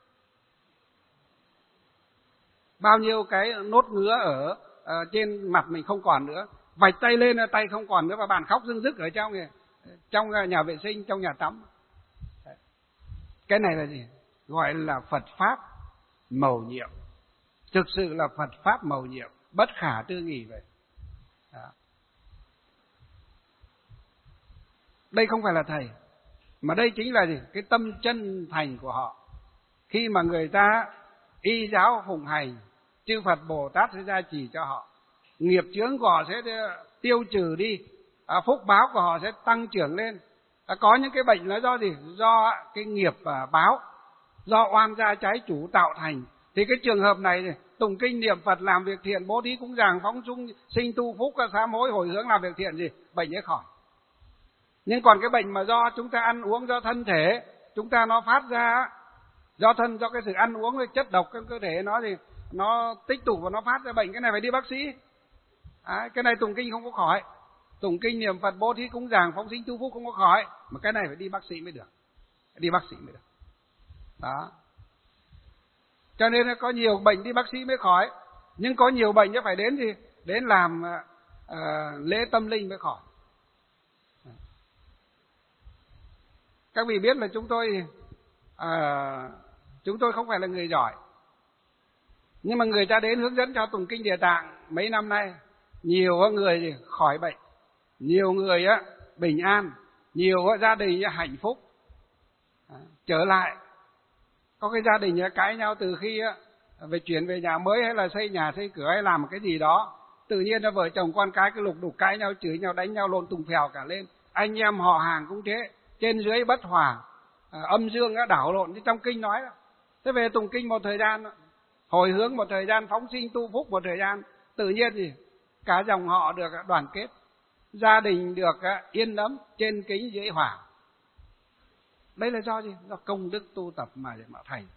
bao nhiêu cái nốt ngứa ở uh, trên mặt mình không còn nữa, vạch tay lên tay không còn nữa, và bạn khóc rưng rức ở trong trong nhà vệ sinh, trong nhà tắm. Cái này là gì? Gọi là Phật pháp mầu nhiệm. Thực sự là Phật pháp mầu nhiệm, bất khả tư nghị vậy. Đó. Đây không phải là thầy, mà đây chính là gì? Cái tâm chân thành của họ. Khi mà người ta y giáo phụng hành, chư Phật Bồ Tát sẽ gia trì cho họ, nghiệp chướng của họ sẽ tiêu trừ đi, à, phúc báo của họ sẽ tăng trưởng lên. À, có những cái bệnh là do gì? Do cái nghiệp à, báo, do oan gia trái chủ tạo thành. Thì cái trường hợp này, tụng kinh niệm Phật, làm việc thiện, bố thí cúng dường, phóng sung sinh tu phúc, sám hối hồi hướng, làm việc thiện gì, bệnh ấy khỏi. Nhưng còn cái bệnh mà do chúng ta ăn uống, do thân thể chúng ta nó phát ra, do thân, do cái sự ăn uống, cái chất độc trong cơ thể nó thì nó tích tụ và nó phát ra bệnh, cái này phải đi bác sĩ. À, cái này tụng kinh không có khỏi, tụng kinh niệm Phật, bố thí cúng dường, phóng sinh tu phúc không có khỏi, mà cái này phải đi bác sĩ mới được, đi bác sĩ mới được. Đó. Cho nên có nhiều bệnh đi bác sĩ mới khỏi, nhưng có nhiều bệnh nó phải đến gì, đến làm uh, lễ tâm linh mới khỏi. Các vị biết là chúng tôi uh, chúng tôi không phải là người giỏi, nhưng mà người ta đến hướng dẫn cho tụng kinh Địa Tạng mấy năm nay, nhiều người gì khỏi bệnh, nhiều người á bình an, nhiều gia đình hạnh phúc. Trở lại, có cái gia đình cãi nhau từ khi về chuyển về nhà mới, hay là xây nhà xây cửa, hay làm một cái gì đó, tự nhiên là vợ chồng con cái cứ lục đục cãi nhau, chửi nhau, đánh nhau, lộn tùng phèo cả lên. Anh em họ hàng cũng thế, trên dưới bất hòa, à, âm dương đã đảo lộn như trong kinh nói đó. Thế về tụng kinh một thời gian, hồi hướng một thời gian, phóng sinh tu phúc một thời gian, tự nhiên gì cả dòng họ được đoàn kết, gia đình được yên ấm, trên kính dưới hòa. Đây là do gì? Do công đức tu tập mà mà thành,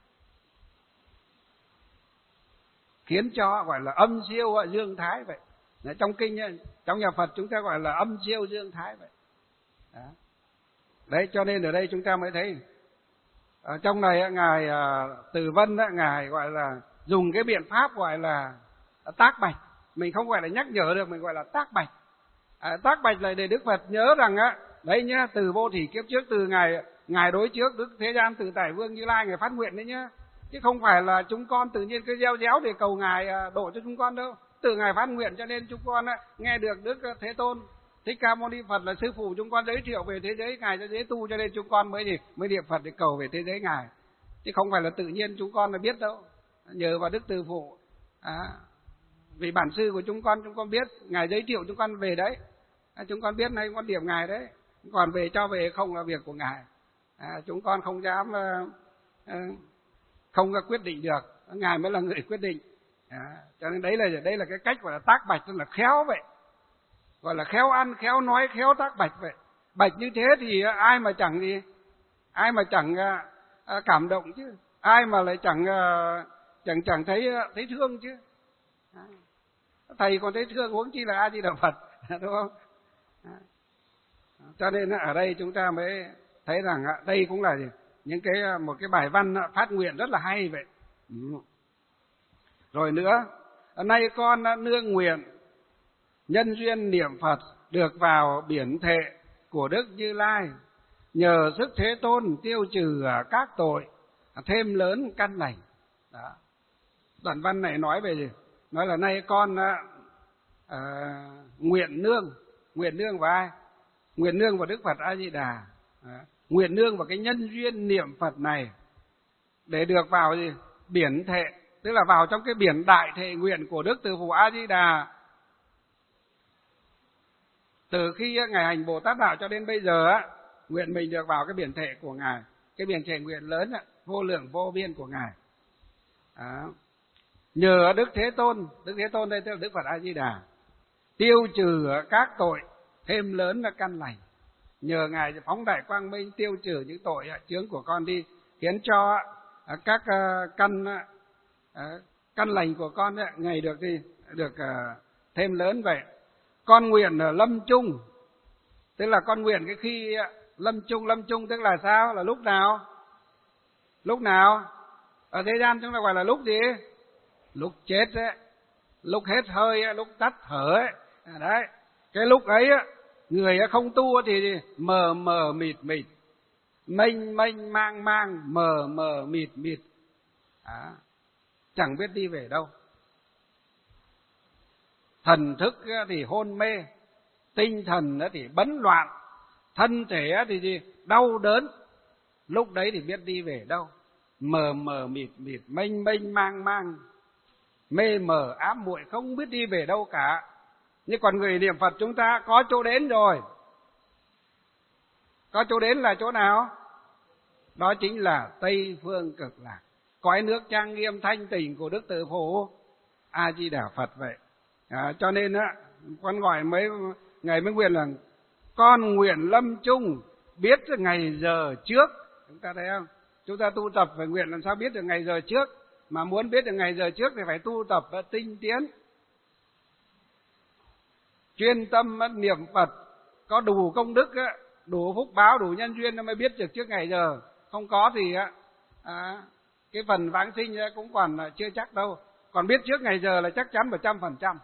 khiến cho gọi là âm siêu dương thái vậy. Trong kinh, trong nhà Phật chúng ta gọi là âm siêu dương thái vậy. Đó. Đấy, cho nên ở đây chúng ta mới thấy, ở trong này ngài Từ Vân, ngài gọi là dùng cái biện pháp gọi là tác bạch. Mình không gọi là nhắc nhở được, mình gọi là tác bạch. À, tác bạch là để Đức Phật nhớ rằng á, đấy nhá, từ vô thỉ kiếp trước, từ ngày ngài đối trước Đức Thế Gian Từ Tại Vương Như Lai, ngài phát nguyện đấy nhá, chứ không phải là chúng con tự nhiên cứ gieo déo để cầu ngài độ cho chúng con đâu. Từ ngài phát nguyện cho nên chúng con nghe được Đức Thế Tôn Thích Ca Mâu Ni Phật là sư phụ chúng con giới thiệu về thế giới ngài cho dễ tu, cho nên chúng con mới gì mới niệm Phật để cầu về thế giới ngài, chứ không phải là tự nhiên chúng con là biết đâu. Nhờ vào Đức Từ Phụ, à, vì bản sư của chúng con, chúng con biết ngài giới thiệu chúng con về đấy, à, chúng con biết nay con điểm ngài đấy, còn về cho về không là việc của ngài. À, chúng con không dám uh, uh, không quyết định được, ngài mới là người quyết định. À, cho nên đấy là đây là cái cách gọi là tác bạch, tức là khéo vậy, gọi là khéo ăn, khéo nói, khéo tác bạch vậy. Bạch như thế thì ai mà chẳng gì, ai mà chẳng uh, cảm động chứ, ai mà lại chẳng uh, chẳng chẳng thấy uh, thấy thương chứ. À, thầy còn thấy thương, huống chi là A Di Đà Phật, đúng không? À, cho nên ở đây chúng ta mới thấy rằng đây cũng là những cái một cái bài văn phát nguyện rất là hay vậy. Rồi nữa, nay con đã nương nguyện nhân duyên niệm Phật được vào biển thệ của Đức Như Lai, nhờ sức Thế Tôn tiêu trừ các tội, thêm lớn căn lành. Đó. Đoạn văn này nói về gì? Nói là nay con uh, nguyện nương, nguyện nương vào ai? Nguyện nương vào Đức Phật A Di Đà. Đó. Nguyện nương vào cái nhân duyên niệm Phật này để được vào gì? Biển thệ, tức là vào trong cái biển đại thệ nguyện của Đức Từ Phụ A Di Đà. Từ khi ngài hành Bồ Tát đạo cho đến bây giờ á, nguyện mình được vào cái biển thệ của ngài, cái biển thệ nguyện lớn á, vô lượng vô biên của ngài. Đó. Nhờ Đức Thế Tôn, Đức Thế Tôn đây tức là Đức Phật A Di Đà, tiêu trừ các tội, thêm lớn là căn lành. nhờ Ngài phóng đại quang minh tiêu trừ những tội chướng của con đi, khiến cho các căn căn lành của con ngày được đi được thêm lớn vậy. Con nguyện ở lâm chung, tức là con nguyện cái khi lâm chung, lâm chung tức là sao? Là lúc nào? Lúc nào? Ở thế gian chúng ta gọi là lúc gì? Lúc chết ấy, lúc hết hơi ấy, lúc tắt thở ấy. Đấy, cái lúc ấy người không tu thì mờ mờ mịt mịt, mênh mênh mang mang, mờ mờ mịt mịt, à, chẳng biết đi về đâu. Thần thức thì hôn mê, tinh thần thì bấn loạn, thân thể thì gì? Đau đớn. Lúc đấy thì biết đi về đâu? Mờ mờ mịt mịt, mênh mênh mang mang, mê mờ ám muội, không biết đi về đâu cả. Nhưng còn người niệm Phật chúng ta có chỗ đến rồi. Có chỗ đến là chỗ nào? Đó chính là Tây Phương Cực Lạc, cõi nước trang nghiêm thanh tịnh của Đức Tử Phụ A Di Đà Phật vậy. À, cho nên á, con gọi mấy ngày mới nguyện là con nguyện lâm chung, biết ngày giờ trước. Chúng ta thấy không? Chúng ta tu tập phải nguyện làm sao biết được ngày giờ trước. Mà muốn biết được ngày giờ trước thì phải tu tập và tinh tiến, chuyên tâm niệm Phật, có đủ công đức, đủ phúc báo, đủ nhân duyên nó mới biết được trước ngày giờ. Không có thì à, cái phần vãng sinh cũng còn chưa chắc đâu. Còn biết trước ngày giờ là chắc chắn một trăm phần trăm.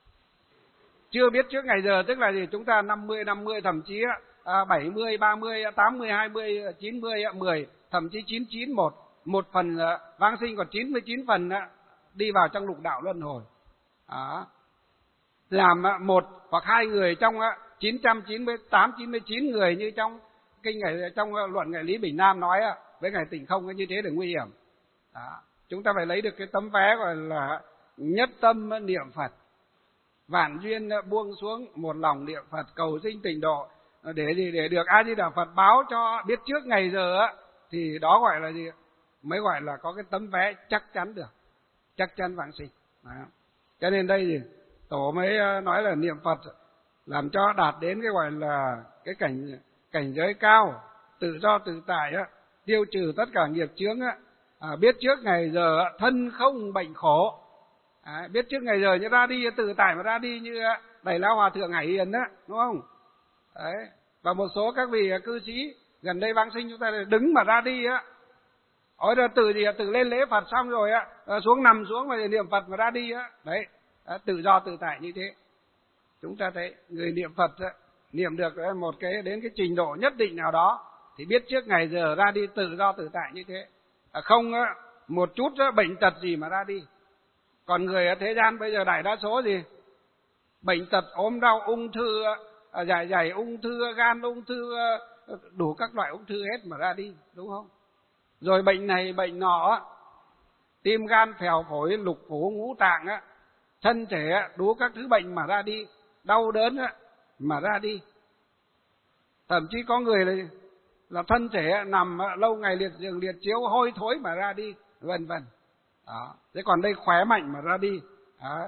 Chưa biết trước ngày giờ tức là gì? Chúng ta năm mươi năm mươi, thậm chí à, bảy mươi, ba mươi, tám mươi, hai mươi, chín mươi, mười, thậm chí chín mươi chín, một. Một phần vãng sinh, còn chín mươi chín phần đi vào trong lục đạo luân hồi. Đó. Làm một hoặc hai người trong chín trăm chín mươi tám, chín mươi chín người như trong kinh ngày, trong luận Ngài Lý Bình Nam nói với Ngài Tịnh Không, như thế là nguy hiểm. Đó. Chúng ta phải lấy được cái tấm vé gọi là nhất tâm niệm Phật, vạn duyên buông xuống, một lòng niệm Phật cầu sinh tịnh độ, để gì? Để được A Di Đà Phật báo cho biết trước ngày giờ á, thì đó gọi là gì? Mới gọi là có cái tấm vé chắc chắn được, chắc chắn vãng sinh. Đó. Cho nên đây thì Tổ mới nói là niệm Phật làm cho đạt đến cái gọi là cái cảnh cảnh giới cao, tự do tự tại á, tiêu trừ tất cả nghiệp chướng á, à, biết trước ngày giờ thân không bệnh khổ, à, biết trước ngày giờ như ra đi tự tại mà ra đi như Đại Lão Hòa Thượng Hải Hiền á, đúng không? Đấy. Và một số các vị cư sĩ gần đây vãng sinh chúng ta đứng mà ra đi á, ôi rồi từ gì từ lên lễ Phật xong rồi á, xuống nằm xuống và niệm Phật mà ra đi á, đấy, tự do tự tại như thế. Chúng ta thấy người niệm Phật á, niệm được một cái đến cái trình độ nhất định nào đó thì biết trước ngày giờ ra đi tự do tự tại như thế, à, không á, một chút á, bệnh tật gì mà ra đi. Còn người ở thế gian bây giờ đại đa số gì? Bệnh tật, ốm đau, ung thư, à, dạ dày, ung thư gan, ung thư, đủ các loại ung thư hết mà ra đi, đúng không? Rồi bệnh này bệnh nọ, tim gan phèo phổi lục phủ ngũ tạng á, thân thể đủ các thứ bệnh mà ra đi, đau đớn á mà ra đi. Thậm chí có người là, là thân thể nằm lâu ngày liệt giường liệt chiếu hôi thối mà ra đi, vân vân. Đó. Thế còn đây khỏe mạnh mà ra đi. Đó.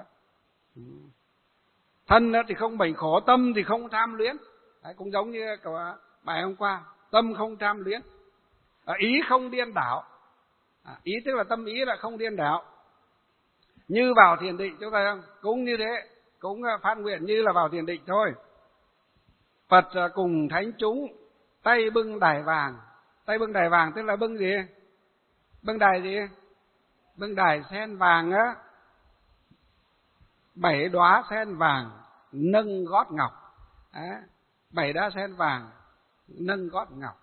Thân thì không bệnh khổ, tâm thì không tham luyến. Đấy, cũng giống như bài hôm qua, tâm không tham luyến, à, ý không điên đảo. À, ý tức là tâm ý là không điên đảo. Như vào thiền định, chúng ta cũng như thế, cũng phát nguyện như là vào thiền định thôi. Phật cùng thánh chúng tay bưng đài vàng. Tay bưng đài vàng tức là bưng gì? Bưng đài gì? Bưng đài sen vàng á, bảy đóa sen vàng nâng gót ngọc. À, bảy đóa sen vàng nâng gót ngọc,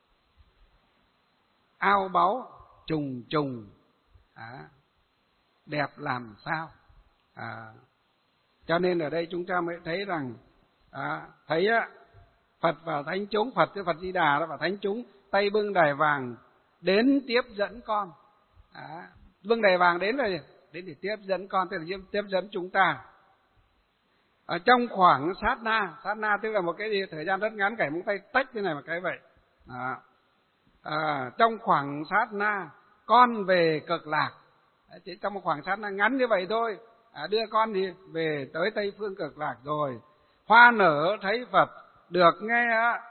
ao báu trùng trùng, à, đẹp làm sao. À, cho nên ở đây chúng ta mới thấy rằng, à, thấy á, Phật và thánh chúng, Phật với Phật Di Đà và thánh chúng tay bưng đài vàng đến tiếp dẫn con. À, bưng đài vàng đến rồi, đến để tiếp dẫn con, tức là tiếp dẫn chúng ta. Ở trong khoảng sát na, sát na tức là một cái gì? Thời gian rất ngắn, cải móng tay tách thế này một cái vậy. À, à, trong khoảng sát na con về Cực Lạc. Chỉ trong một khoảng sát na ngắn như vậy thôi, à, đưa con đi về tới Tây Phương Cực Lạc rồi. Hoa nở thấy Phật, được nghe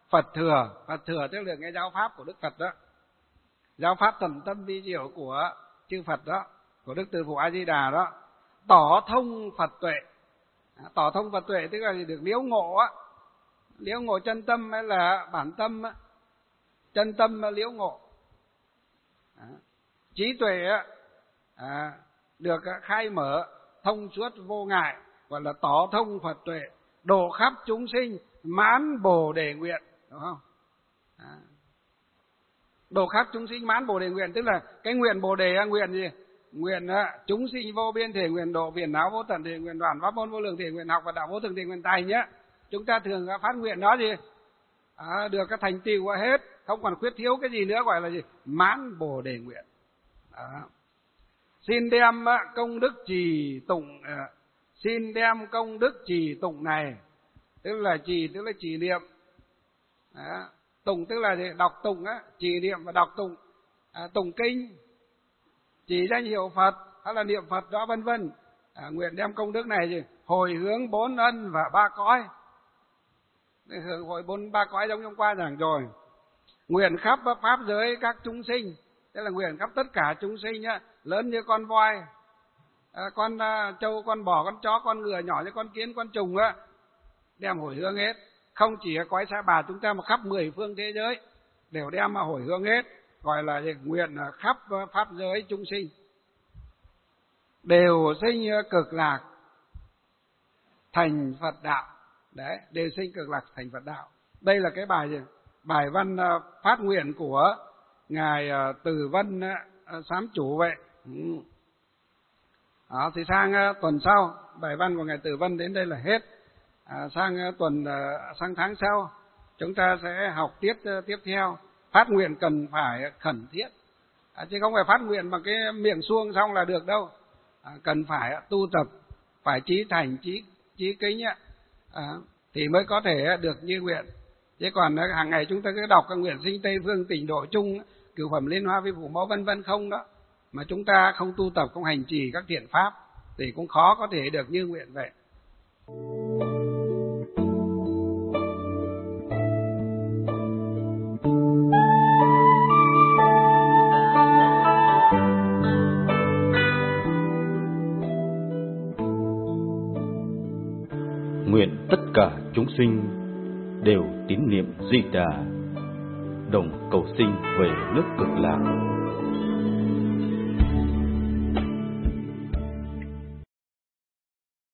Phật thừa. Phật thừa tức là cái giáo pháp của Đức Phật đó, giáo pháp tầm tâm vi diệu của chư Phật đó, của Đức Từ Phụ A Di Đà đó. Tỏ thông Phật tuệ. Tỏ thông Phật tuệ tức là được liễu ngộ á, liễu ngộ chân tâm hay là bản tâm á, chân tâm liễu ngộ. À, trí tuệ á, à, được khai mở thông suốt vô ngại, gọi là tỏ thông Phật tuệ, độ khắp chúng sinh mãn bồ đề nguyện, đúng không? À, độ khắp chúng sinh mãn bồ đề nguyện tức là cái nguyện bồ đề, nguyện gì? Nguyện chúng sinh vô biên thể, nguyện độ phiền não vô tận thể, nguyện đoạn pháp môn vô lượng thể, nguyện học và đạo vô thường thể, nguyện tài nhé. Chúng ta thường phát nguyện đó gì? À, được cái thành tựu hết, không còn khuyết thiếu cái gì nữa, gọi là gì? Mãn bồ đề nguyện. Đó. Xin đem công đức trì tụng, xin đem công đức trì tụng này, tức là trì tức là trì niệm. Đó. Tụng tức là gì? Đọc tụng á, trì niệm và đọc tụng, à, tụng kinh, chỉ danh hiệu Phật hay là niệm Phật đó vân vân. À, nguyện đem công đức này gì? Hồi hướng bốn ân và ba cõi. Hướng hồi bốn ba cõi giống hôm qua giảng rồi. Nguyện khắp pháp giới các chúng sinh, tức là nguyện khắp tất cả chúng sinh nhá, lớn như con voi, à, con uh, trâu, con bò, con chó, con ngựa, nhỏ như con kiến, con trùng á, đem hồi hướng hết. Không chỉ ở cõi Sa Bà chúng ta mà khắp mười phương thế giới đều đem mà hồi hướng hết, gọi là nguyện khắp pháp giới chúng sinh đều sinh cực lạc thành Phật đạo. Đấy, đều sinh cực lạc thành Phật đạo. Đây là cái bài gì? Bài văn phát nguyện của ngài Từ Vân Sám Chủ vậy. Ừ. Đó, thì sang tuần sau bài văn của ngài Từ Vân đến đây là hết. À, sang tuần sang tháng sau chúng ta sẽ học tiếp tiếp theo. Phát nguyện cần phải khẩn thiết, à, chứ không phải phát nguyện bằng cái miệng suông xong là được đâu. À, cần phải tu tập, phải chí thành chí chí kính á, à, thì mới có thể được như nguyện. Chứ còn hàng ngày chúng ta cứ đọc các nguyện sinh Tây Phương Tịnh Độ Chung, cửu phẩm Liên Hoa Vi Phủ Mẫu vân vân không đó, mà chúng ta không tu tập, không hành trì các thiện pháp thì cũng khó có thể được như nguyện vậy. Nguyện tất cả chúng sinh đều tín niệm Di Đà, đồng cầu sinh về nước Cực Lạc.